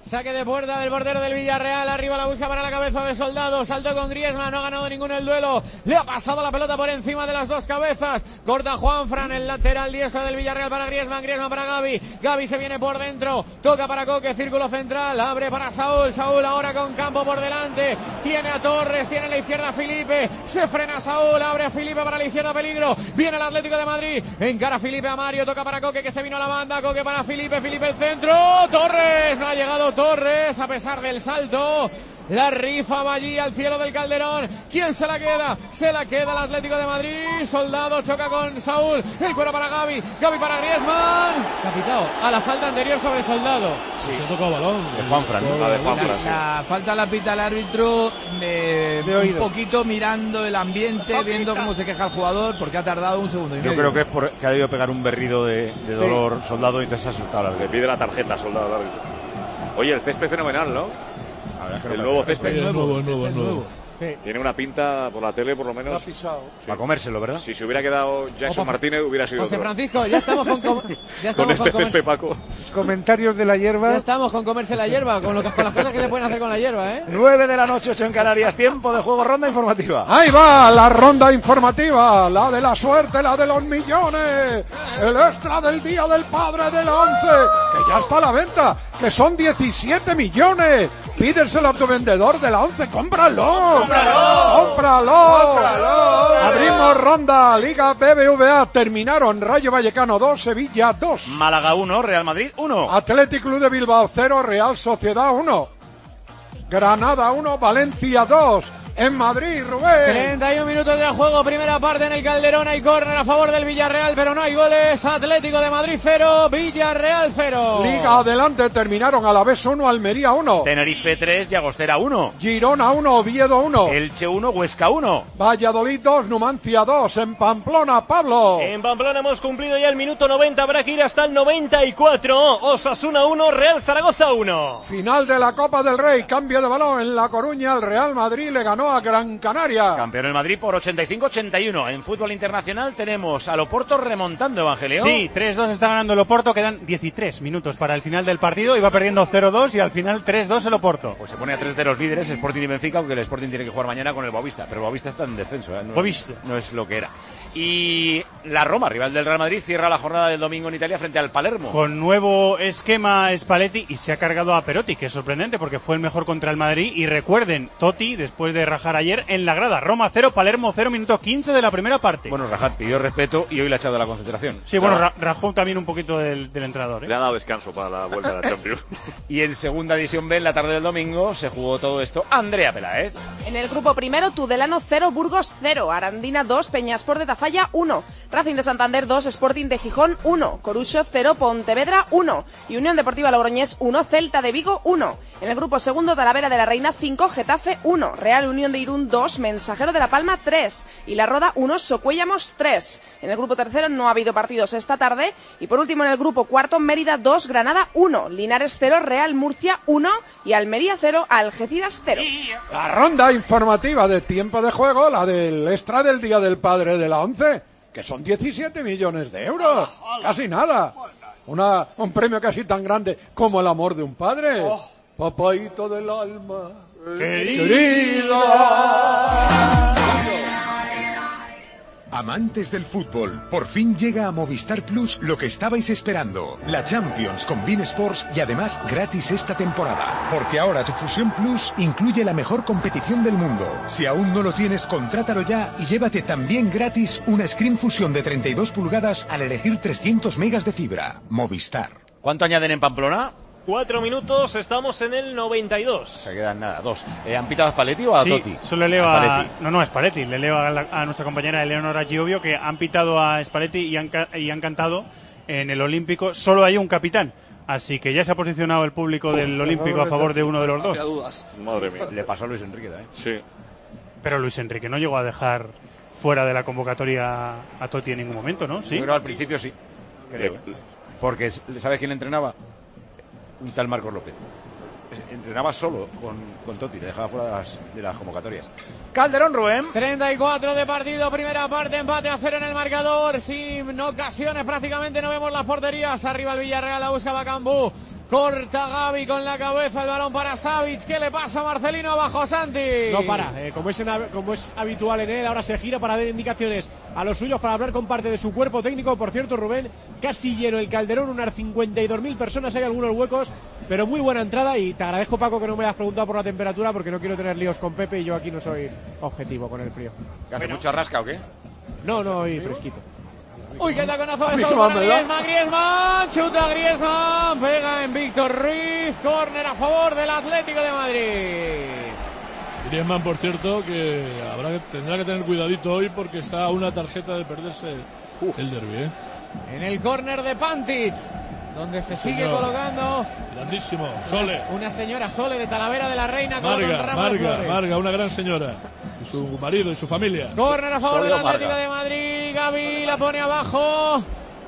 Saque de puerta del portero del Villarreal. Arriba la busca para la cabeza de Soldado. Saltó con Griezmann. No ha ganado ninguno el duelo. Le ha pasado la pelota por encima de las dos cabezas. Corta Juanfran, el lateral diestro del Villarreal para Griezmann. Griezmann para Gavi. Gavi se viene por dentro. Toca para Coque. Círculo central. Abre para Saúl. Saúl ahora con Campo por delante. Tiene a Torres. Tiene a la izquierda a Felipe. Se frena Saúl. Abre a Felipe para la izquierda. Peligro. Viene el Atlético de Madrid. Encara Felipe a Mario. Toca para Coque que se vino a la banda. Coque para Felipe. Felipe el centro. Torres. No ha llegado Torres a pesar del salto. La rifa va allí al cielo del Calderón. ¿Quién se la queda? Se la queda el Atlético de Madrid. Soldado choca con Saúl. El cuero para Gavi. Gavi para Griezmann. Capitao a la falta anterior sobre Soldado. Sí. Se tocó balón. De Juanfran, ¿no? La de Juanfran. La falta la pita el árbitro un poquito mirando el ambiente, viendo cómo se queja el jugador, porque ha tardado un segundo y medio. Yo creo que es porque ha debido pegar un berrido de dolor Soldado y entonces se ha asustado. Le pide la tarjeta Soldado al árbitro. Oye, el césped fenomenal, ¿no? El nuevo césped. El nuevo. Sí. Tiene una pinta por la tele, por lo menos. Lo ha pisado. Sí. Para comérselo, ¿verdad? Si se hubiera quedado Jackson Martínez, hubiera sido José otro. Francisco, ya estamos con este césped, Paco. Comentarios de la hierba. Ya estamos con comerse la hierba, con las cosas que se pueden hacer con la hierba, ¿eh? 9 de la noche, 8 en Canarias. Tiempo de juego, ronda informativa. Ahí va la ronda informativa, la de la suerte, la de los millones, el extra del Día del Padre de la 11, que ya está a la venta, que son 17 millones. Pídeselo a tu vendedor de la 11, ¡cómpralo! Abrimos ronda, Liga BBVA, terminaron Rayo Vallecano 2, Sevilla 2. Málaga 1, Real Madrid 1. Athletic Club de Bilbao 0, Real Sociedad 1. Granada 1, Valencia 2. En Madrid, Rubén. 31 minutos de juego, primera parte en el Calderón. Hay córner a favor del Villarreal, pero no hay goles. Atlético de Madrid 0, Villarreal 0. Liga adelante, terminaron Alavés 1, Almería 1. Tenerife 3, Llagostera 1. Girona 1, Oviedo 1. Elche 1, Huesca 1. Valladolid 2, Numancia 2. En Pamplona, Pablo. En Pamplona hemos cumplido ya el minuto 90, habrá que ir hasta el 94. Osasuna 1, Real Zaragoza 1. Final de la Copa del Rey, cambio de balón en La Coruña. El Real Madrid le ganó a Gran Canaria. Campeón el Madrid por 85-81. En fútbol internacional tenemos al Oporto remontando, Evangelio. Sí, 3-2 está ganando el Oporto, quedan 13 minutos para el final del partido, iba perdiendo 0-2 y al final 3-2 el Oporto. Pues se pone a 3 de los líderes, Sporting y Benfica, aunque el Sporting tiene que jugar mañana con el Boavista, pero el Boavista está en descenso, ¿eh? No es lo que era. Y la Roma, rival del Real Madrid, cierra la jornada del domingo en Italia frente al Palermo. Con nuevo esquema Spalletti y se ha cargado a Perotti, que es sorprendente porque fue el mejor contra el Madrid. Y recuerden, Totti, después de rajar ayer en la grada, Roma 0, Palermo 0, minuto 15 de la primera parte. Bueno, rajar pidió respeto y hoy le ha echado de la concentración. Sí, bueno, rajó también un poquito del entrenador, ¿eh? Le ha dado descanso para la vuelta de la Champions. Y en segunda división B, en la tarde del domingo, se jugó todo esto. Andrea Peláez. En el grupo primero, Tudelano 0, Burgos 0, Arandina 2, Peñaspor de Tafalla 1, Racing de Santander 2, Sporting de Gijón 1, Corucho 0, Pontevedra 1 y Unión Deportiva Logroñés 1, Celta de Vigo 1. En el grupo segundo, Talavera de la Reina 5, Getafe 1, Real Unión de Irún 2, Mensajero de la Palma 3 y La Roda 1, Socuéllamos 3. En el grupo tercero no ha habido partidos esta tarde y por último en el grupo cuarto, Mérida 2, Granada 1, Linares 0, Real Murcia 1 y Almería 0, Algeciras 0. La ronda informativa de tiempo de juego, la del extra del Día del Padre de la 11, que son 17 millones de euros, casi nada. Un premio casi tan grande como el amor de un padre. Papaíto del alma, querida. Amantes del fútbol, por fin llega a Movistar Plus lo que estabais esperando. La Champions con beIN Sports y además gratis esta temporada. Porque ahora tu Fusión Plus incluye la mejor competición del mundo. Si aún no lo tienes, contrátalo ya y llévate también gratis una Screen Fusión de 32 pulgadas al elegir 300 megas de fibra. Movistar. ¿Cuánto añaden en Pamplona? 4 minutos, estamos en el 92. Se quedan nada, 2. ¿Han pitado a Spalletti o a Totti? Sí, solo leo a Spalletti. Le leo a nuestra compañera Eleonora Giovio que han pitado a Spalletti y han cantado en el Olímpico. Solo hay un capitán. Así que ya se ha posicionado el público del Olímpico a favor de uno de los dos. Dudas. Madre mía. Le pasó a Luis Enrique, ¿eh? Sí. Pero Luis Enrique no llegó a dejar fuera de la convocatoria a Totti en ningún momento, ¿no? ¿Sí? Pero al principio sí, creo. Porque, ¿sabes quién entrenaba? Un tal Marcos López. Entrenaba solo con Totti, le dejaba fuera de las convocatorias. Calderón, Rubén. 34 de partido, primera parte, empate a 0 en el marcador, sin ocasiones, prácticamente no vemos las porterías. Arriba el Villarreal, la busca Bacambú. Corta Gavi con la cabeza, el balón para Savic. ¿Qué le pasa a Marcelino abajo, Santi? No para, como es habitual en él, ahora se gira para dar indicaciones a los suyos, para hablar con parte de su cuerpo técnico. Por cierto, Rubén, casi lleno el Calderón, unas 52.000 personas, hay algunos huecos, pero muy buena entrada. Y te agradezco, Paco, que no me hayas preguntado por la temperatura, porque no quiero tener líos con Pepe y yo aquí no soy objetivo con el frío. ¿Hace mucha rasca o qué? No, hoy fresquito. Uy, qué taconazo de sol para Griezmann, chuta Griezmann, pega en Víctor Ruiz, córner a favor del Atlético de Madrid. Griezmann, por cierto, que tendrá que tener cuidadito hoy porque está a una tarjeta de perderse el derbi, En el córner de Pantic, donde se sigue colocando. Grandísimo, Sole. Una señora Sole de Talavera de la Reina. Marga, una gran señora. Y su marido y su familia. Córner a favor del Atlético de Madrid. Gavi la pone abajo.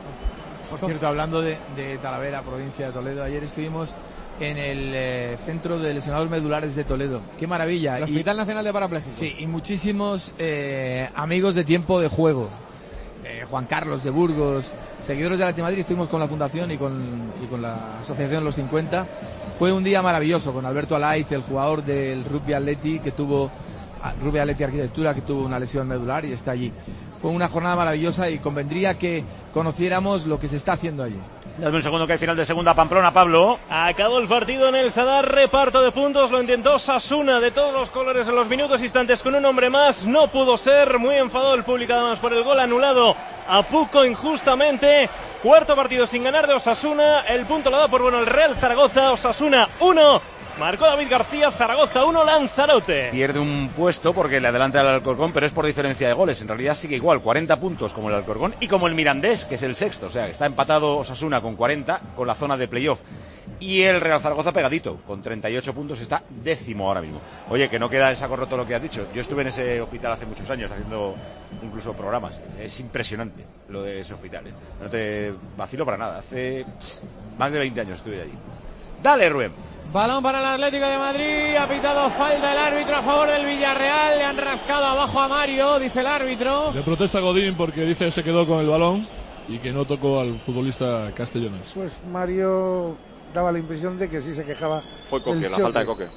Por cierto, hablando de Talavera, provincia de Toledo, ayer estuvimos en el Centro de Lesionados Medulares de Toledo. ¡Qué maravilla! El Hospital Nacional de Parapléjicos. Sí, y muchísimos amigos de tiempo de juego. Juan Carlos de Burgos, seguidores de Atleti Madrid, estuvimos con la Fundación y con la Asociación Los 50. Fue un día maravilloso con Alberto Alaiz, el jugador del Rugby Atleti Rugby Atleti Arquitectura, que tuvo una lesión medular y está allí. Fue una jornada maravillosa y convendría que conociéramos lo que se está haciendo allí. Dame un segundo que hay final de segunda Pamplona, Pablo. Acabó el partido en el Sadar, reparto de puntos, lo intentó Osasuna de todos los colores en los minutos instantes con un hombre más, no pudo ser, muy enfadado el público además por el gol anulado a Puco injustamente. Cuarto partido sin ganar de Osasuna, el punto lo da por bueno el Real Zaragoza. Osasuna 1. Marcó David García, Zaragoza 1, Lanzarote. Pierde un puesto porque le adelanta al Alcorcón, pero es por diferencia de goles. En realidad sigue igual, 40 puntos como el Alcorcón y como el Mirandés, que es el sexto. O sea, que está empatado Osasuna con 40, con la zona de playoff. Y el Real Zaragoza pegadito, con 38 puntos, está 10º ahora mismo. Oye, que no queda en saco roto lo que has dicho. Yo estuve en ese hospital hace muchos años haciendo incluso programas. Es impresionante lo de ese hospital, ¿eh? No te vacilo para nada. Hace más de 20 años estuve allí. Dale, Rubén. Balón para el Atlético de Madrid, ha pitado falta el árbitro a favor del Villarreal, le han rascado abajo a Mario, dice el árbitro. Le protesta Godín porque dice que se quedó con el balón y que no tocó al futbolista castellonés. Pues Mario daba la impresión de que sí se quejaba. Fue Coque, la falta de Coque.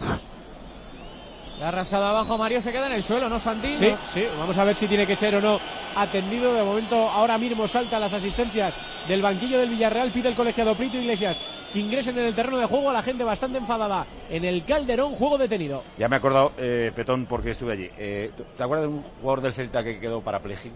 Le ha rascado abajo, Mario se queda en el suelo, ¿no, Santi? Sí, vamos a ver si tiene que ser o no atendido. De momento, ahora mismo saltan las asistencias del banquillo del Villarreal, pide el colegiado Prito Iglesias que ingresen en el terreno de juego, a la gente bastante enfadada en el Calderón, juego detenido. Ya me he acordado, Petón, porque estuve allí. ¿Te acuerdas de un jugador del Celta que quedó parapléjico?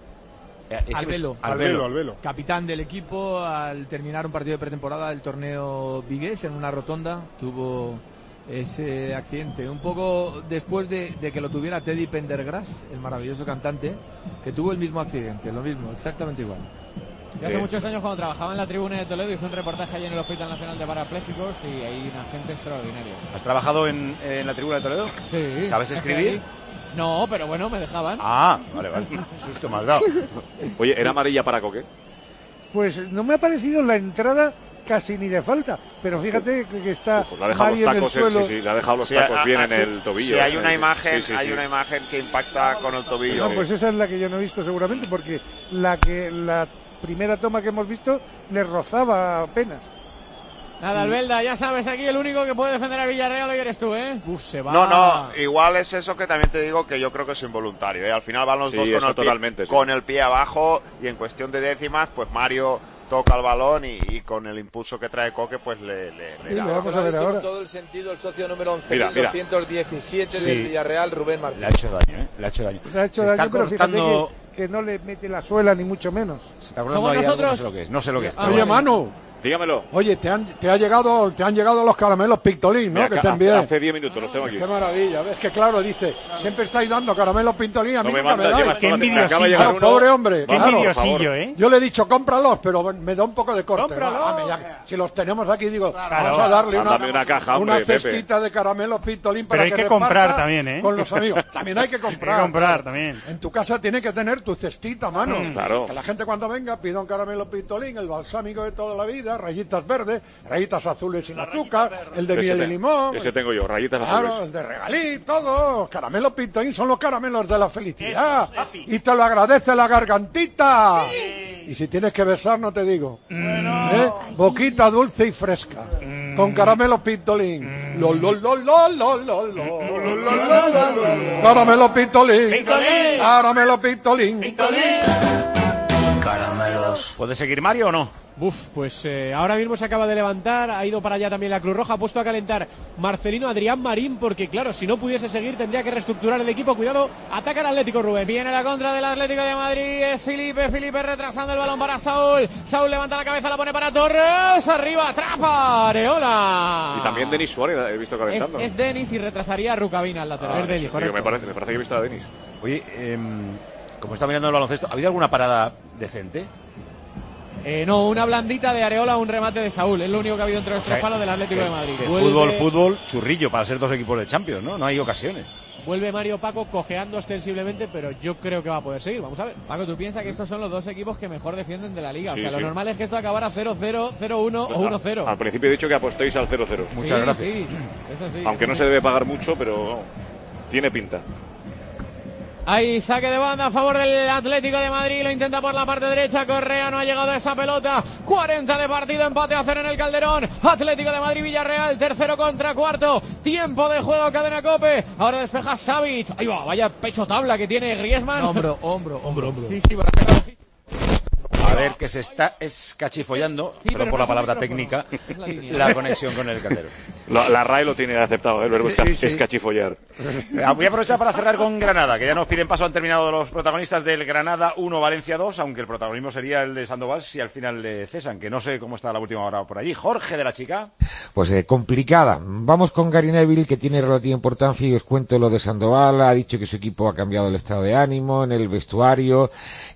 Albelo, capitán del equipo, al terminar un partido de pretemporada del torneo Vigués en una rotonda, tuvo ese accidente, un poco después de que lo tuviera Teddy Pendergrass, el maravilloso cantante, que tuvo el mismo accidente, lo mismo, exactamente igual. Yo hace muchos años, cuando trabajaba en la tribuna de Toledo, hice un reportaje allí en el Hospital Nacional de Parapléjicos y hay una gente extraordinaria. ¿Has trabajado en la tribuna de Toledo? Sí. ¿Sabes escribir? No, pero bueno, me dejaban. Ah, vale. Susto me has dado. Oye, ¿era amarilla para Coque? Pues no me ha parecido la entrada casi ni de falta, pero fíjate que está le ha dejado los tacos, sí, le ha dejado los tacos bien en el tobillo. Sí, hay una imagen, una imagen que impacta con el tobillo. No, pues esa es la que yo no he visto seguramente, porque la primera toma que hemos visto le rozaba apenas. Nada, Albelda, ya sabes, aquí el único que puede defender a Villarreal hoy eres tú, ¿eh? Se va. No, igual es eso que también te digo, que yo creo que es involuntario, ¿eh? Al final van los dos con el pie abajo y en cuestión de décimas, pues Mario toca el balón y con el impulso que trae Coque, pues le da. Vamos a ver ahora. Con todo el sentido el socio número 11.217 del Villarreal, Rubén Martín. Le ha hecho daño, ¿eh? Le ha hecho daño. Se está cortando... que no le mete la suela ni mucho menos. Se está cortando ahí algo, no sé lo que es. Oye, Manu. Dígamelo. Oye, te han llegado los caramelos Pictolín, ¿no? Que estén bien. Hace 10 minutos los tengo aquí. Qué maravilla. Ves que claro, dice, siempre estáis dando caramelos Pictolín, a mí nunca me dais. Qué envidiosillo. Pobre hombre. Qué envidiosillo, ¿eh? Yo le he dicho, cómpralos, pero me da un poco de corte. Si los tenemos aquí, digo, vamos a darle una cestita de caramelos Pictolín para que hay que comprar también, ¿eh? Con los amigos. También hay que comprar. Hay que comprar también. En tu casa tiene que tener tu cestita, mano. Claro. Que la gente cuando venga pida un caramelo Pictolín, el balsámico de toda la vida, rayitas verdes, rayitas azules sin azúcar, el de miel y limón. Ese tengo yo, rayitas azules. Claro, el de regalí, todo. Caramelos Pictolín son los caramelos de la felicidad. Y te lo agradece la gargantita. Y si tienes que besar, no te digo. Boquita dulce y fresca. Con caramelo pintolín. Caramelo pintolín. Caramelo pintolín. Caramelos. ¿Puede seguir Mario o no? Pues ahora mismo se acaba de levantar, ha ido para allá también la Cruz Roja, ha puesto a calentar Marcelino Adrián Marín, porque claro, si no pudiese seguir tendría que reestructurar el equipo. Cuidado, ataca el Atlético, Rubén. Viene la contra del Atlético de Madrid, es Felipe retrasando el balón para Saúl levanta la cabeza, la pone para Torres, arriba, atrapa Areola. Y también Denis Suárez, he visto calentando. Es Denis y retrasaría a Rukavina al lateral. Me parece que he visto a Denis. Oye, como está mirando el baloncesto, ¿ha habido alguna parada decente? No, una blandita de Areola, un remate de Saúl. Es lo único que ha habido entre los tres palos del Atlético de Madrid. Fútbol, churrillo para ser dos equipos de Champions, ¿no? No hay ocasiones. Vuelve Mario Paco cojeando ostensiblemente, pero yo creo que va a poder seguir. Vamos a ver. Paco, ¿tú piensas que estos son los dos equipos que mejor defienden de la liga? Sí, o sea, lo normal es que esto acabara 0-0, 0-1 o 1-0. Al principio he dicho que apostéis al 0-0. Muchas gracias. Sí, es así. Aunque no se debe pagar mucho, pero tiene pinta. Hay saque de banda a favor del Atlético de Madrid, lo intenta por la parte derecha, Correa no ha llegado a esa pelota, 40 de partido, empate a 0 en el Calderón, Atlético de Madrid, Villarreal, tercero contra cuarto, tiempo de juego, cadena COPE, ahora despeja Savic, ahí va, vaya pecho tabla que tiene Griezmann. Hombro. Sí, por la... A ver, que se está escachifollando, pero por la palabra técnica, la conexión con el Calderón. La RAE lo tiene aceptado, el verbo escachifollar. Voy a aprovechar para cerrar con Granada, que ya nos piden paso, han terminado los protagonistas del Granada 1, Valencia 2, aunque el protagonismo sería el de Sandoval si al final le cesan, que no sé cómo está la última hora por allí. Jorge de la Chica. Pues complicada. Vamos con Gary Neville, que tiene relativa importancia, y os cuento lo de Sandoval. Ha dicho que su equipo ha cambiado el estado de ánimo en el vestuario,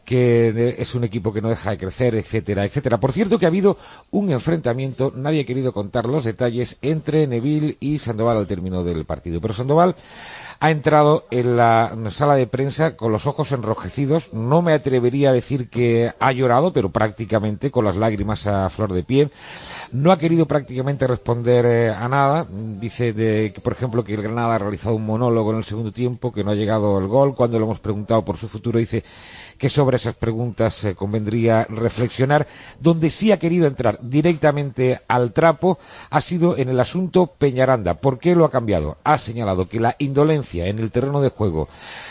que es un equipo que no deja de crecer, etcétera, etcétera. Por cierto que ha habido un enfrentamiento, nadie ha querido contar los detalles, entre Neville y Sandoval al término del partido, pero Sandoval ha entrado en la sala de prensa con los ojos enrojecidos, no me atrevería a decir que ha llorado, pero prácticamente con las lágrimas a flor de piel. No ha querido prácticamente responder a nada. Dice, por ejemplo, que el Granada ha realizado un monólogo en el segundo tiempo, que no ha llegado el gol. Cuando le hemos preguntado por su futuro, dice que sobre esas preguntas convendría reflexionar. Donde sí ha querido entrar directamente al trapo ha sido en el asunto Peñaranda. ¿Por qué lo ha cambiado? Ha señalado que la indolencia en el terreno de juego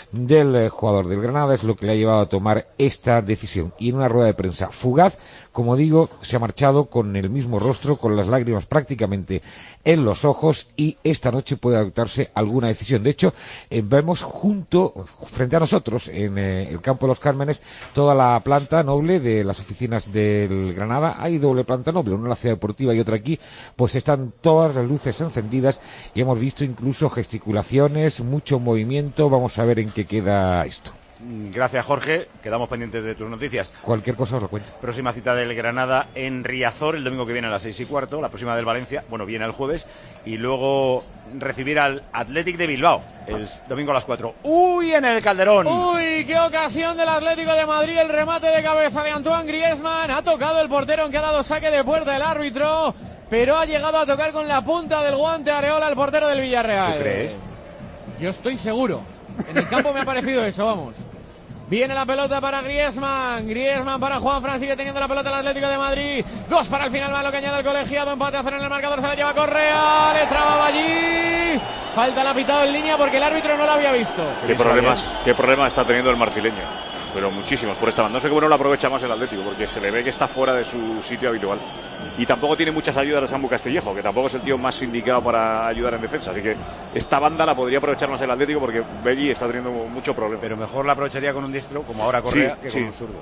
del jugador del Granada es lo que le ha llevado a tomar esta decisión. Y en una rueda de prensa fugaz, como digo, se ha marchado con el mismo rostro, con las lágrimas prácticamente en los ojos, y esta noche puede adoptarse alguna decisión. De hecho, vemos frente a nosotros, en el campo de los Cármenes, toda la planta noble de las oficinas del Granada. Hay doble planta noble, una en la ciudad deportiva y otra aquí, pues están todas las luces encendidas y hemos visto incluso gesticulaciones, mucho movimiento. Vamos a ver en qué queda esto. Gracias, Jorge. Quedamos pendientes de tus noticias. Cualquier cosa os lo cuento. Próxima cita del Granada en Riazor el domingo que viene a las 6:15. La próxima del Valencia, viene el jueves. Y luego recibir al Athletic de Bilbao el domingo a las 4. ¡Uy! En el Calderón. ¡Uy! ¡Qué ocasión del Atlético de Madrid! El remate de cabeza de Antoine Griezmann. Ha tocado el portero, aunque ha dado saque de puerta el árbitro. Pero ha llegado a tocar con la punta del guante Areola, el portero del Villarreal. ¿Tú crees? Yo estoy seguro. En el campo me ha parecido eso, vamos. Viene la pelota para Griezmann para Juanfran, sigue teniendo la pelota el Atlético de Madrid, 2 para el final, más lo que añade el colegiado, empate a 0 en el marcador, se la lleva Correa, le trababa allí, falta, la ha pitado en línea porque el árbitro no lo había visto. ¿Qué problemas está teniendo el marfileño? Pero muchísimos por esta banda. No sé cómo no lo aprovecha más el Atlético, porque se le ve que está fuera de su sitio habitual. Y tampoco tiene muchas ayudas de Sambu Castillejo, que tampoco es el tío más indicado para ayudar en defensa. Así que esta banda la podría aprovechar más el Atlético, porque Belli está teniendo mucho problema. Pero mejor la aprovecharía con un diestro, como ahora Correa, que con un zurdo.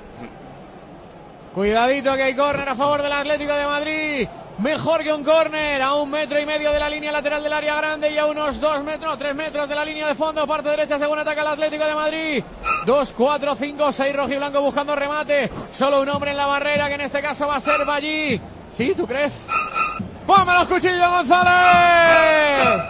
Cuidadito que hay córner a favor del Atlético de Madrid. Mejor que un córner, a 1,5 metros de la línea lateral del área grande y a unos 3 metros de la línea de fondo, parte derecha según ataca el Atlético de Madrid. 2, 4, 5, 6 rojiblanco buscando remate. Solo un hombre en la barrera, que en este caso va a ser Ballí. ¿Sí? ¿Tú crees? ¡Ponme los cuchillos, González!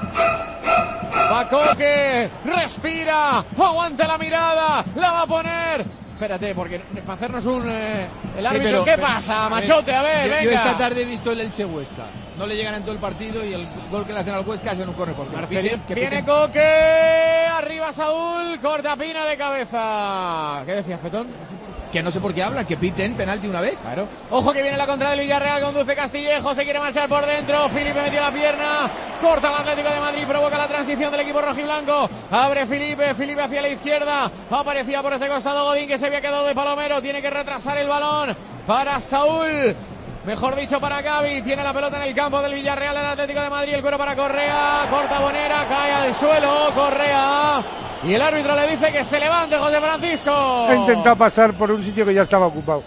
Paco que respira, aguanta la mirada, la va a poner. Espérate, porque para hacernos el árbitro, ¿qué pasa, machote? A ver, venga. Yo esta tarde he visto el Elche Huesca. No le llegan en todo el partido y el gol que le hacen al Huesca es en un córner. Viene Coque, arriba Saúl, corta Pina de cabeza. ¿Qué decías, Petón? que no sé por qué hablan, que piten penalti una vez. Claro. Ojo que viene la contra del Villarreal, conduce Castillejo, se quiere marchar por dentro, Felipe metió la pierna, corta el Atlético de Madrid, provoca la transición del equipo rojiblanco, abre Felipe hacia la izquierda, aparecía por ese costado Godín que se había quedado de palomero, tiene que retrasar el balón para Saúl. Mejor dicho para Gavi, tiene la pelota en el campo del Villarreal, el Atlético de Madrid, el cuero para Correa, corta Bonera, cae al suelo, Correa, y el árbitro le dice que se levante, José Francisco. Ha intentado pasar por un sitio que ya estaba ocupado.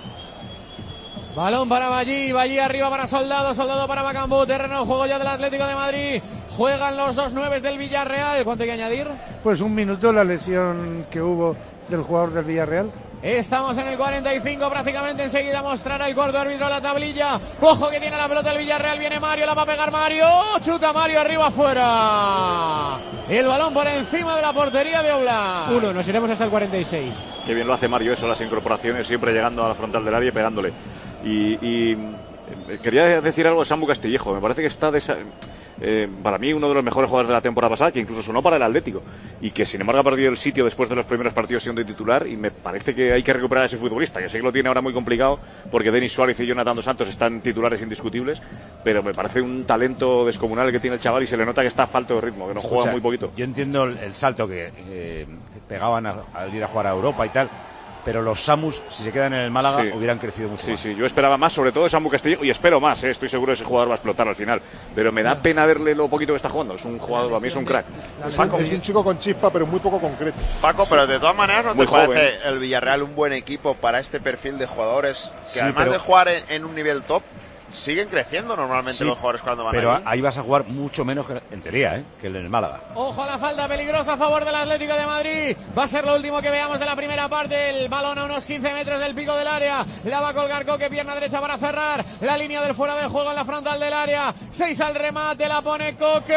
Balón para Ballí arriba para Soldado para Bacambú, terreno de juego ya del Atlético de Madrid, juegan los 2 9 del Villarreal, ¿cuánto hay que añadir? Pues un minuto la lesión que hubo del jugador del Villarreal. Estamos en el 45, prácticamente enseguida mostrará el cuarto árbitro la tablilla. Ojo que tiene la pelota el Villarreal, viene Mario, la va a pegar Mario, chuta Mario arriba afuera. El balón por encima de la portería de Oblak. 1, nos iremos hasta el 46. Qué bien lo hace Mario eso, las incorporaciones, siempre llegando a la frontal del área y pegándole. Y quería decir algo de Sambu Castillejo, me parece que está para mí uno de los mejores jugadores de la temporada pasada, que incluso sonó para el Atlético y que sin embargo ha perdido el sitio después de los primeros partidos siendo titular, y me parece que hay que recuperar a ese futbolista, que sé que lo tiene ahora muy complicado porque Denis Suárez y Jonathan Dos Santos están titulares indiscutibles, pero me parece un talento descomunal el que tiene el chaval y se le nota que está falto de ritmo, que no juega muy poquito. Yo entiendo el salto que pegaban al ir a jugar a Europa y tal, pero los Samus, si se quedan en el Málaga, hubieran crecido mucho más. Sí, yo esperaba más, sobre todo de Sambu Castillejo, y espero más, estoy seguro que ese jugador va a explotar al final, pero me da pena verle lo poquito que está jugando, es un jugador, a mí es un crack. Paco, es un chico con chispa, pero muy poco concreto. Paco, pero de todas maneras, ¿no muy te parece joven. el Villarreal un buen equipo para este perfil de jugadores que Sí, además pero de jugar en un nivel top, siguen creciendo normalmente los jugadores cuando van pero ahí? ahí vas a jugar mucho menos, en teoría, que en el Málaga. Ojo a la falta peligrosa a favor del Atlético de Madrid. Va a ser lo último que veamos de la primera parte. El balón a unos 15 metros del pico del área. La va a colgar Coque, pierna derecha para cerrar la línea del fuera de juego en la frontal del área. 6 al remate, la pone Coque.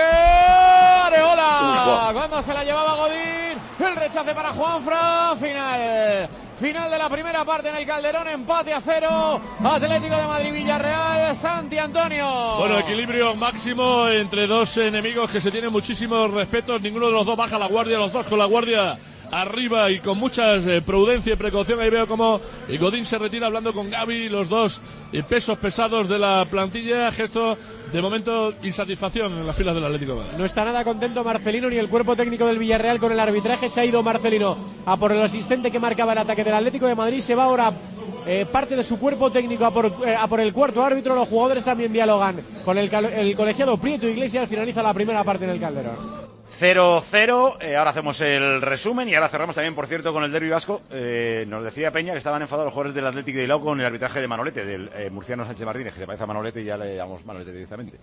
Areola. Cuando se la llevaba Godín. El rechace para Juanfran. Final de la primera parte en el Calderón, empate a 0, Atlético de Madrid Villarreal, Santi Antonio. Bueno, equilibrio máximo entre dos enemigos que se tienen muchísimos respetos, ninguno de los dos baja la guardia, los dos con la guardia arriba y con mucha prudencia y precaución. Ahí veo como Godín se retira hablando con Gavi, los dos pesos pesados de la plantilla, gesto de momento insatisfacción en las filas del Atlético de Madrid. No está nada contento Marcelino ni el cuerpo técnico del Villarreal con el arbitraje. Se ha ido Marcelino a por el asistente que marcaba el ataque del Atlético de Madrid. Se va ahora parte de su cuerpo técnico a por el cuarto árbitro. Los jugadores también dialogan con el colegiado Prieto Iglesias. Finaliza la primera parte en el Calderón. 0-0, ahora hacemos el resumen y ahora cerramos también, por cierto, con el derbi vasco. Nos decía Peña que estaban enfadados los jugadores del Atlético de Bilbao con el arbitraje de Manolete, del murciano Sánchez Martínez, que se parece a Manolete y ya le llamamos Manolete directamente.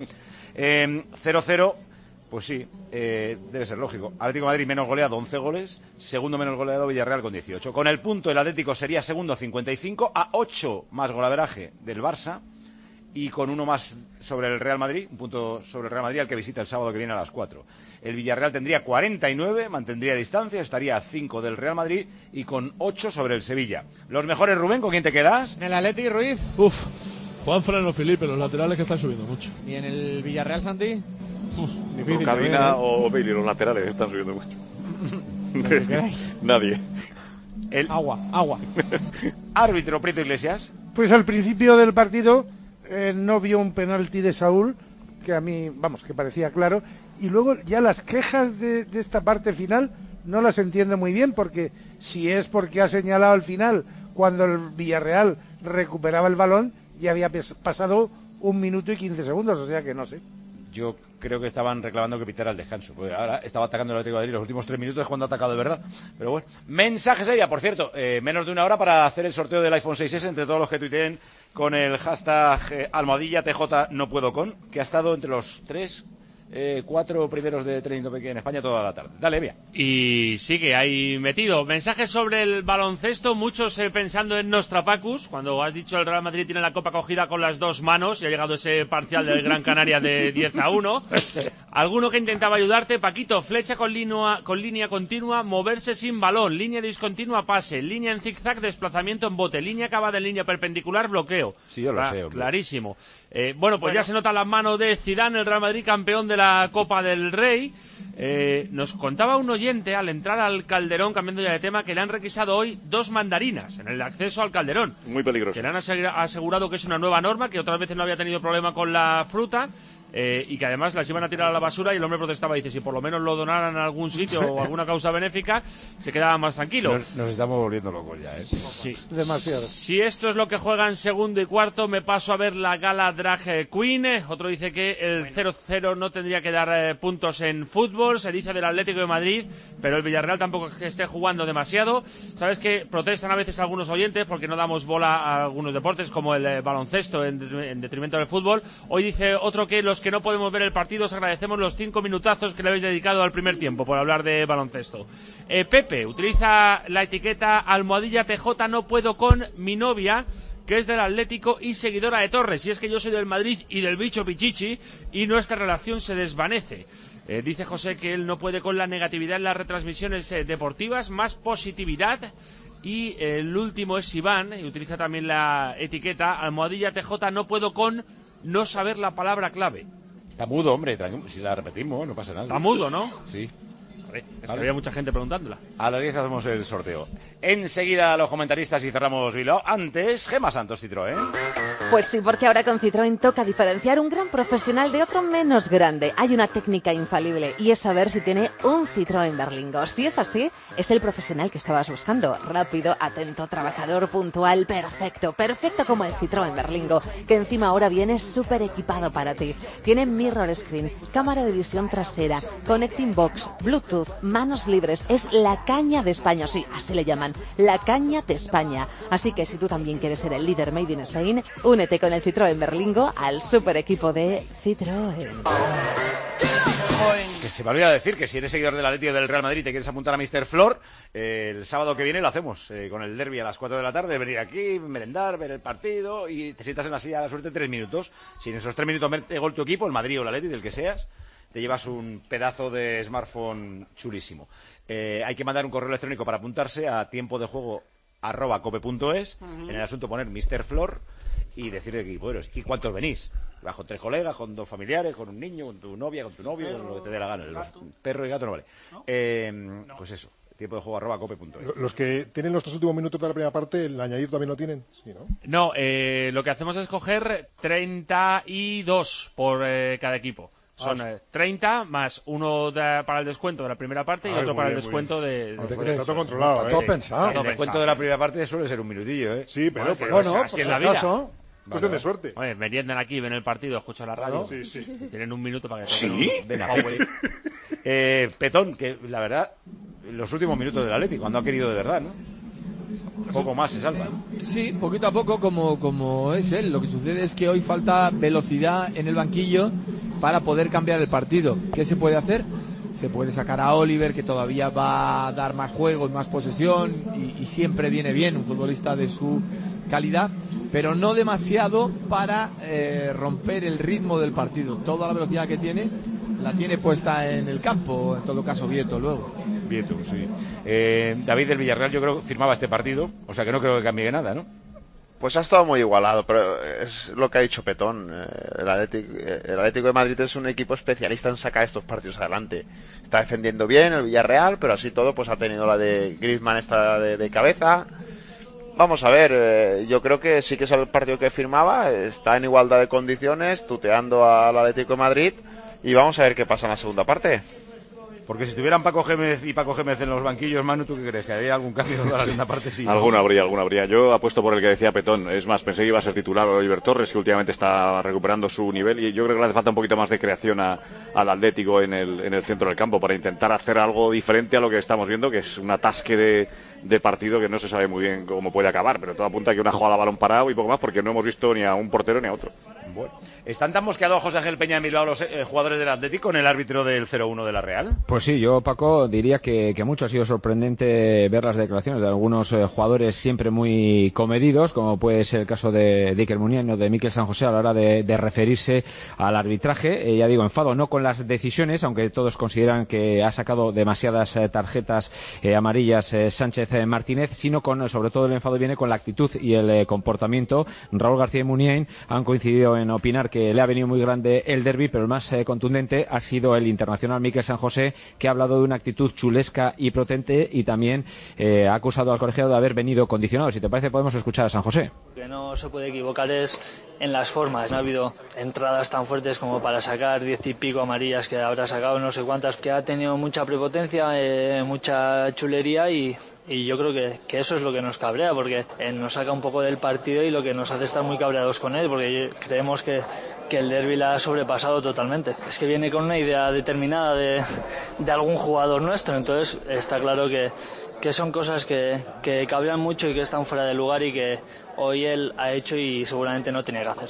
0-0, pues sí, debe ser lógico. Atlético de Madrid menos goleado, 11 goles, segundo menos goleado Villarreal con 18. Con el punto el Atlético sería segundo 55, a 8 más golaveraje del Barça y con uno más sobre el Real Madrid, un punto sobre el Real Madrid al que visita el sábado que viene a las 4. El Villarreal tendría 49, mantendría distancia, estaría a 5 del Real Madrid y con 8 sobre el Sevilla. Los mejores, Rubén, ¿con quién te quedas? En el Atleti, Ruiz. Juanfran o Felipe, los laterales que están subiendo mucho. ¿Y en el Villarreal, Santi? Cabina o Bailey, los laterales están subiendo mucho. Nadie. Agua. Árbitro Prieto Iglesias. Pues al principio del partido no vio un penalti de Saúl, que a mí, que parecía claro, y luego ya las quejas de esta parte final no las entiendo muy bien, porque si es porque ha señalado al final, cuando el Villarreal recuperaba el balón, ya había pasado 1 minuto y 15 segundos, o sea que no sé. Yo creo que estaban reclamando que pitara el descanso, porque ahora estaba atacando el Atlético de Madrid los últimos 3 minutos es cuando ha atacado de verdad. Pero bueno, mensajes ella, por cierto, menos de 1 hora para hacer el sorteo del iPhone 6S entre todos los que tuiteen con el hashtag almohadilla TJ no puedo con, que ha estado entre los 4 primeros de Trending Topic en España toda la tarde. Dale, Evia. Y sigue ahí metido. Mensajes sobre el baloncesto, muchos pensando en Nostrapacus, cuando has dicho el Real Madrid tiene la copa cogida con las 2 manos y ha llegado ese parcial del Gran Canaria de 10-1. Alguno que intentaba ayudarte, Paquito, flecha con línea continua, moverse sin balón, línea discontinua, pase, línea en zigzag, desplazamiento en bote, línea acabada en línea perpendicular, bloqueo. Sí, yo lo sé, hombre. Clarísimo. Bueno, ya se nota la mano de Zidane, el Real Madrid campeón de la Copa del Rey. Nos contaba un oyente al entrar al Calderón, cambiando ya de tema, que le han requisado hoy 2 mandarinas en el acceso al Calderón. Muy peligroso. Que le han asegurado que es una nueva norma, que otras veces no había tenido problema con la fruta. Y que además las iban a tirar a la basura, y el hombre protestaba, dice, si por lo menos lo donaran a algún sitio o alguna causa benéfica, se quedaba más tranquilo. Nos estamos volviendo locos ya, ¿eh? Sí. Demasiado. Si esto es lo que juegan segundo y cuarto, me paso a ver la gala Drag Queen. Otro dice que el 0-0 no tendría que dar puntos en fútbol, se dice del Atlético de Madrid, pero el Villarreal tampoco es que esté jugando demasiado. Sabes que protestan a veces algunos oyentes porque no damos bola a algunos deportes, como el baloncesto, en detrimento del fútbol. Hoy dice otro que los que no podemos ver el partido os agradecemos los 5 minutazos que le habéis dedicado al primer tiempo por hablar de baloncesto. Pepe utiliza la etiqueta almohadilla TJ, no puedo con mi novia, que es del Atlético y seguidora de Torres, y es que yo soy del Madrid y del bicho Pichichi y nuestra relación se desvanece. Dice José que él no puede con la negatividad en las retransmisiones deportivas, más positividad. Y el último es Iván, y utiliza también la etiqueta almohadilla TJ, no puedo con no saber la palabra clave. Está mudo, hombre, si la repetimos no pasa nada. Está mudo, ¿no? Sí. Es que había mucha gente preguntándola. A las 10 hacemos el sorteo. Enseguida los comentaristas y cerramos Bilbao. Antes, Gemma Santos, Citroën. Pues sí, porque ahora con Citroën toca diferenciar un gran profesional de otro menos grande. Hay una técnica infalible y es saber si tiene un Citroën Berlingo. Si es así, es el profesional que estabas buscando. Rápido, atento, trabajador, puntual, perfecto. Perfecto como el Citroën Berlingo, que encima ahora viene súper equipado para ti. Tiene mirror screen, cámara de visión trasera, connecting box, Bluetooth, manos libres. Es la caña de España, sí, así le llaman, la caña de España. Así que si tú también quieres ser el líder Made in Spain, únete con el Citroën Berlingo al super equipo de Citroën. Que se me olvida decir que si eres seguidor del Atlético del Real Madrid y te quieres apuntar a Mr. Flor, el sábado que viene lo hacemos con el derbi a las 4 de la tarde, venir aquí, merendar, ver el partido y te sientas en la silla a la suerte 3 minutos. Si en esos 3 minutos mete gol tu equipo, el Madrid o el Atlético, del que seas, te llevas un pedazo de smartphone chulísimo. Hay que mandar un correo electrónico para apuntarse a tiempodejuego@cope.es, en el asunto poner Mr. Flor y decir de qué equipo eres y cuántos venís. Vas con 3 colegas, con 2 familiares, con un niño, con tu novia, con tu novio, con lo que te dé la gana. Perro y gato no vale. Pues eso, tiempodejuego@cope.es. Los que tienen los 3 últimos minutos de la primera parte, el añadido también lo tienen, ¿sí, no? No, lo que hacemos es coger 32 por cada equipo. Son 30 más uno para el descuento de la primera parte y otro para el descuento de... No te crees, está todo controlado, Está todo pensado. El descuento de la primera parte suele ser un minutillo, ¿eh? Sí, pero bueno, así es la vida. Cuestión de suerte. Oye, meriendan aquí, ven el partido, escuchan la radio. Sí, sí. Tienen un minuto para que... ¿Sí? Venga, Petón, que la verdad, los últimos minutos del Atlético, cuando ha querido de verdad, ¿no? Poco más se salva. Sí, poquito a poco como es él. Lo que sucede es que hoy falta velocidad en el banquillo para poder cambiar el partido. ¿Qué se puede hacer? Se puede sacar a Oliver, que todavía va a dar más juego y más posesión y siempre viene bien un futbolista de su calidad, pero no demasiado para romper el ritmo del partido. Toda la velocidad que tiene la tiene puesta en el campo, en todo caso Vieto luego. Vieto, sí. David del Villarreal yo creo que firmaba este partido, o sea que no creo que cambie nada, ¿no? Pues ha estado muy igualado, pero es lo que ha dicho Petón. El Atlético de Madrid es un equipo especialista en sacar estos partidos adelante. Está defendiendo bien el Villarreal, pero así todo pues ha tenido la de Griezmann esta de cabeza. Vamos a ver, yo creo que sí que es el partido que firmaba, está en igualdad de condiciones, tuteando al Atlético de Madrid, y vamos a ver qué pasa en la segunda parte. Porque si estuvieran Paco Gémez en los banquillos, Manu, ¿tú qué crees? ¿Que habría algún cambio en la segunda parte? Sí. Alguna habría. Yo apuesto por el que decía Petón. Es más, pensé que iba a ser titular Oliver Torres, que últimamente está recuperando su nivel, y yo creo que le hace falta un poquito más de creación al Atlético en el centro del campo para intentar hacer algo diferente a lo que estamos viendo, que es un atasque de partido que no se sabe muy bien cómo puede acabar, pero todo apunta a que una jugada a balón parado y poco más, porque no hemos visto ni a un portero ni a otro. Bueno. ¿Están tan mosqueados José Ángel Peña en Bilbao los jugadores del Atlético con el árbitro del 0-1 de la Real? Pues sí, yo, Paco, diría que mucho ha sido sorprendente ver las declaraciones de algunos jugadores siempre muy comedidos, como puede ser el caso de Iker Muniain o de Mikel San José a la hora de referirse al arbitraje. Ya digo, enfado no con las decisiones, aunque todos consideran que ha sacado demasiadas tarjetas amarillas Sánchez Martínez, sino sobre todo el enfado viene con la actitud y el comportamiento. Raúl García y Muniain han coincidido en opinar que le ha venido muy grande el derbi, pero el más contundente ha sido el internacional Mikel San José, que ha hablado de una actitud chulesca y potente y también ha acusado al colegiado de haber venido condicionado. Si te parece, podemos escuchar a San José. Que no se puede equivocar es en las formas. No ha habido entradas tan fuertes como para sacar 10 y pico amarillas que habrá sacado, no sé cuántas, que ha tenido mucha prepotencia, mucha chulería y yo creo que eso es lo que nos cabrea, porque nos saca un poco del partido y lo que nos hace estar muy cabreados con él, porque creemos que el derbi la ha sobrepasado totalmente. Es que viene con una idea determinada de algún jugador nuestro, entonces está claro que son cosas que cabrean mucho y que están fuera de lugar y que hoy él ha hecho y seguramente no tenía que hacer.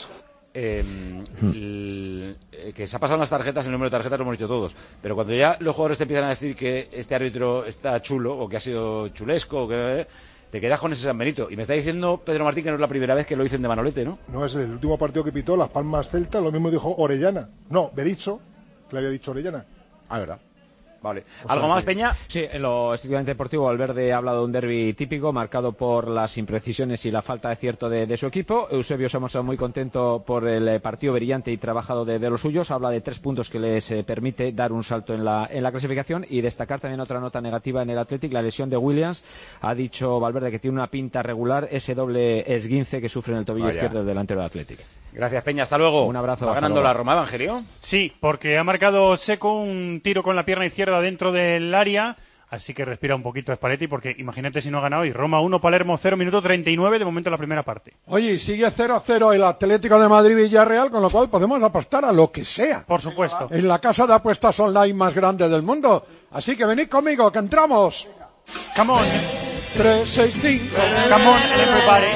Que se ha pasado las tarjetas, el número de tarjetas lo hemos dicho todos, pero cuando ya los jugadores te empiezan a decir que este árbitro está chulo o que ha sido chulesco o que te quedas con ese San Benito, y me está diciendo Pedro Martín que no es la primera vez que lo dicen de Manolete, ¿no? No, es el último partido que pitó Las Palmas Celta, lo mismo dijo Orellana, no, Berizzo, que le había dicho Orellana. Ah, verdad. Vale. ¿Algo más, Peña? Sí, en lo estrictamente deportivo, Valverde ha hablado de un derbi típico marcado por las imprecisiones y la falta de cierto de su equipo. Eusebio se ha mostrado muy contento por el partido brillante y trabajado de los suyos. Habla de 3 puntos que les permite dar un salto en la clasificación, y destacar también otra nota negativa en el Athletic, la lesión de Williams. Ha dicho Valverde que tiene una pinta regular, ese doble esguince que sufre en el tobillo izquierdo del delantero del Athletic. Gracias, Peña, hasta luego. Un abrazo. ¿Va ganando la Roma, Evangelio? Sí, porque ha marcado Seco un tiro con la pierna izquierda dentro del área, así que respira un poquito Spalletti, porque imagínate si no ha ganado hoy. Roma 1, Palermo 0, minuto 39 de momento en la primera parte. Oye, sigue 0-0 el Atlético de Madrid-Villarreal, con lo cual podemos apostar a lo que sea. Por supuesto. En la casa de apuestas online más grande del mundo. Así que venid conmigo, que entramos. Come on. 365. Come on, everybody.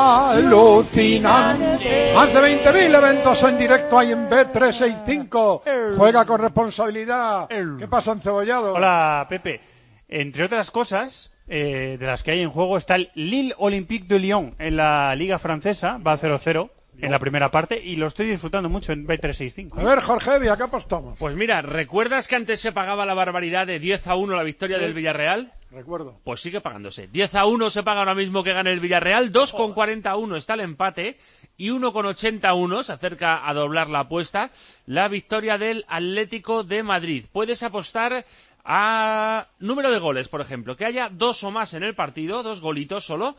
Alucinante. Más de 20.000 eventos en directo hay en Bet365. Juega con responsabilidad. ¿Qué pasa, encebollado? Hola, Pepe. Entre otras cosas, de las que hay en juego, está el Lille Olympique de Lyon en la Liga Francesa. Va 0-0 en la primera parte y lo estoy disfrutando mucho en Bet365. A ver, Jorge, ¿y acá apostamos? Pues mira, ¿recuerdas que antes se pagaba la barbaridad de 10-1 la victoria del Villarreal? Recuerdo. Pues sigue pagándose. 10-1 se paga ahora mismo que gane el Villarreal, 2,41 está el empate y 1,81 se acerca a doblar la apuesta la victoria del Atlético de Madrid. Puedes apostar a número de goles, por ejemplo, que haya 2 o más en el partido, 2 golitos solo,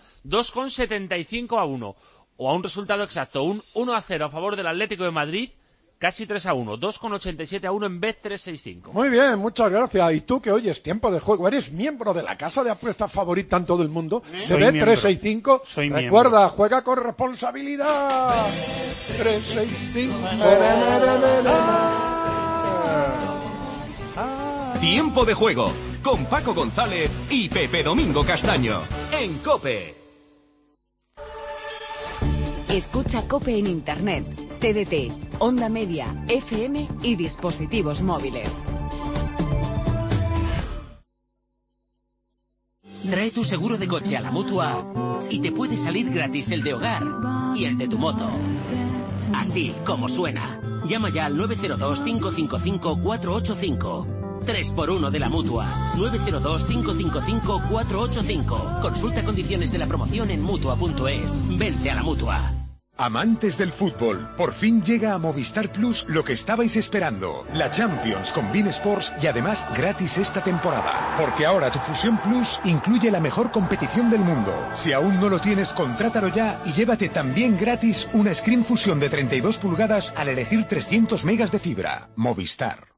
2,75-1, o a un resultado exacto, un 1-0 a favor del Atlético de Madrid, casi 3-1, 2,87-1 en Bet365. Muy bien, muchas gracias. Y tú que oyes Tiempo de Juego, ¿eres miembro de la casa de apuestas favorita en todo el mundo? De Bet365. Soy Recuerda, miembro. juega con responsabilidad. 365. Tiempo de Juego con Paco González y Pepe Domingo Castaño en COPE. Escucha COPE en Internet, TDT, Onda Media, FM y dispositivos móviles. Trae tu seguro de coche a la Mutua y te puede salir gratis el de hogar y el de tu moto. Así como suena. Llama ya al 902-555-485. 3x1 de la Mutua. 902-555-485. Consulta condiciones de la promoción en Mutua.es. Vente a la Mutua. Amantes del fútbol, por fin llega a Movistar Plus lo que estabais esperando. La Champions con beIN Sports y además gratis esta temporada. Porque ahora tu Fusión Plus incluye la mejor competición del mundo. Si aún no lo tienes, contrátalo ya y llévate también gratis una Screen Fusión de 32 pulgadas al elegir 300 megas de fibra. Movistar.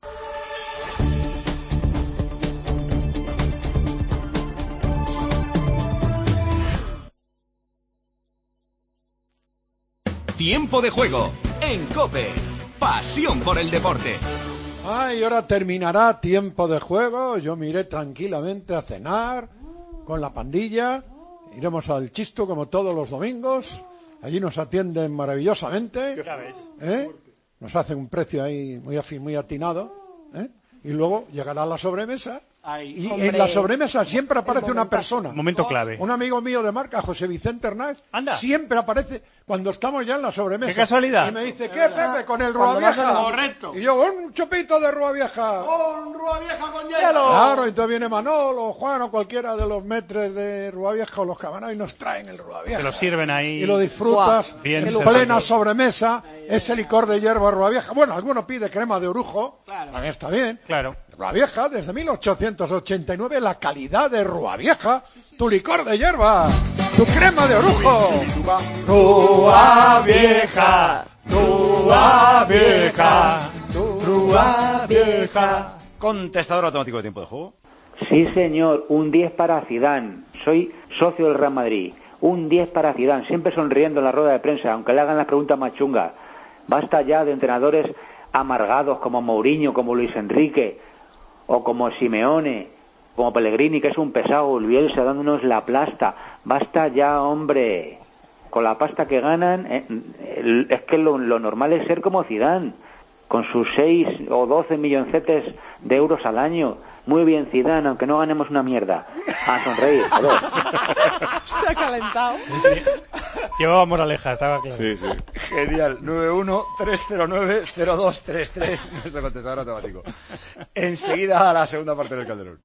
Tiempo de Juego en COPE. Pasión por el deporte. Ay, ahora terminará Tiempo de Juego. Yo me iré tranquilamente a cenar con la pandilla. Iremos al Chisto como todos los domingos. Allí nos atienden maravillosamente. Nos hacen un precio ahí muy atinado. Y luego llegará la sobremesa. Ay, y en la sobremesa siempre aparece una persona. Momento clave. Un amigo mío de marca, José Vicente Hernández. Anda. Siempre aparece cuando estamos ya en la sobremesa. ¡Qué casualidad! Y me dice, ¿qué, Pepe? Con el Rua Vieja. Correcto. Y yo, un chupito de Rua Vieja. Un Rua Vieja con hielo. Claro, entonces viene Manolo, o Juan o cualquiera de los metres de Rua Vieja o los camaradas y nos traen el Rua Vieja. Te lo sirven ahí. Y lo disfrutas Bien en servido. plena sobremesa, ese licor de hierba Rua Vieja. Bueno, alguno pide crema de orujo, también está bien. Claro. Rua Vieja, desde 1889, la calidad de Rua Vieja, tu licor de hierba, tu crema de orujo. Rua Vieja, Rua Vieja, Rua Vieja. Contestador automático de tiempo de juego. Sí, señor, un 10 para Zidane. Soy socio del Real Madrid. Un 10 para Zidane, siempre sonriendo en la rueda de prensa, aunque le hagan las preguntas más chungas. Basta ya de entrenadores amargados como Mourinho, como Luis Enrique, o como Simeone, como Pellegrini, que es un pesado, el Bielsa dándonos la plasta. Basta ya, hombre. Con la pasta que ganan, es que lo normal es ser como Zidane, con sus 6 o 12 milloncetes de euros al año. Muy bien, Zidane, aunque no ganemos una mierda. A sonreír, joder. Se ha calentado. Llevaba moraleja, estaba claro. Sí, sí. Genial. 913090233, nuestro contestador automático. Enseguida a la segunda parte del Calderón.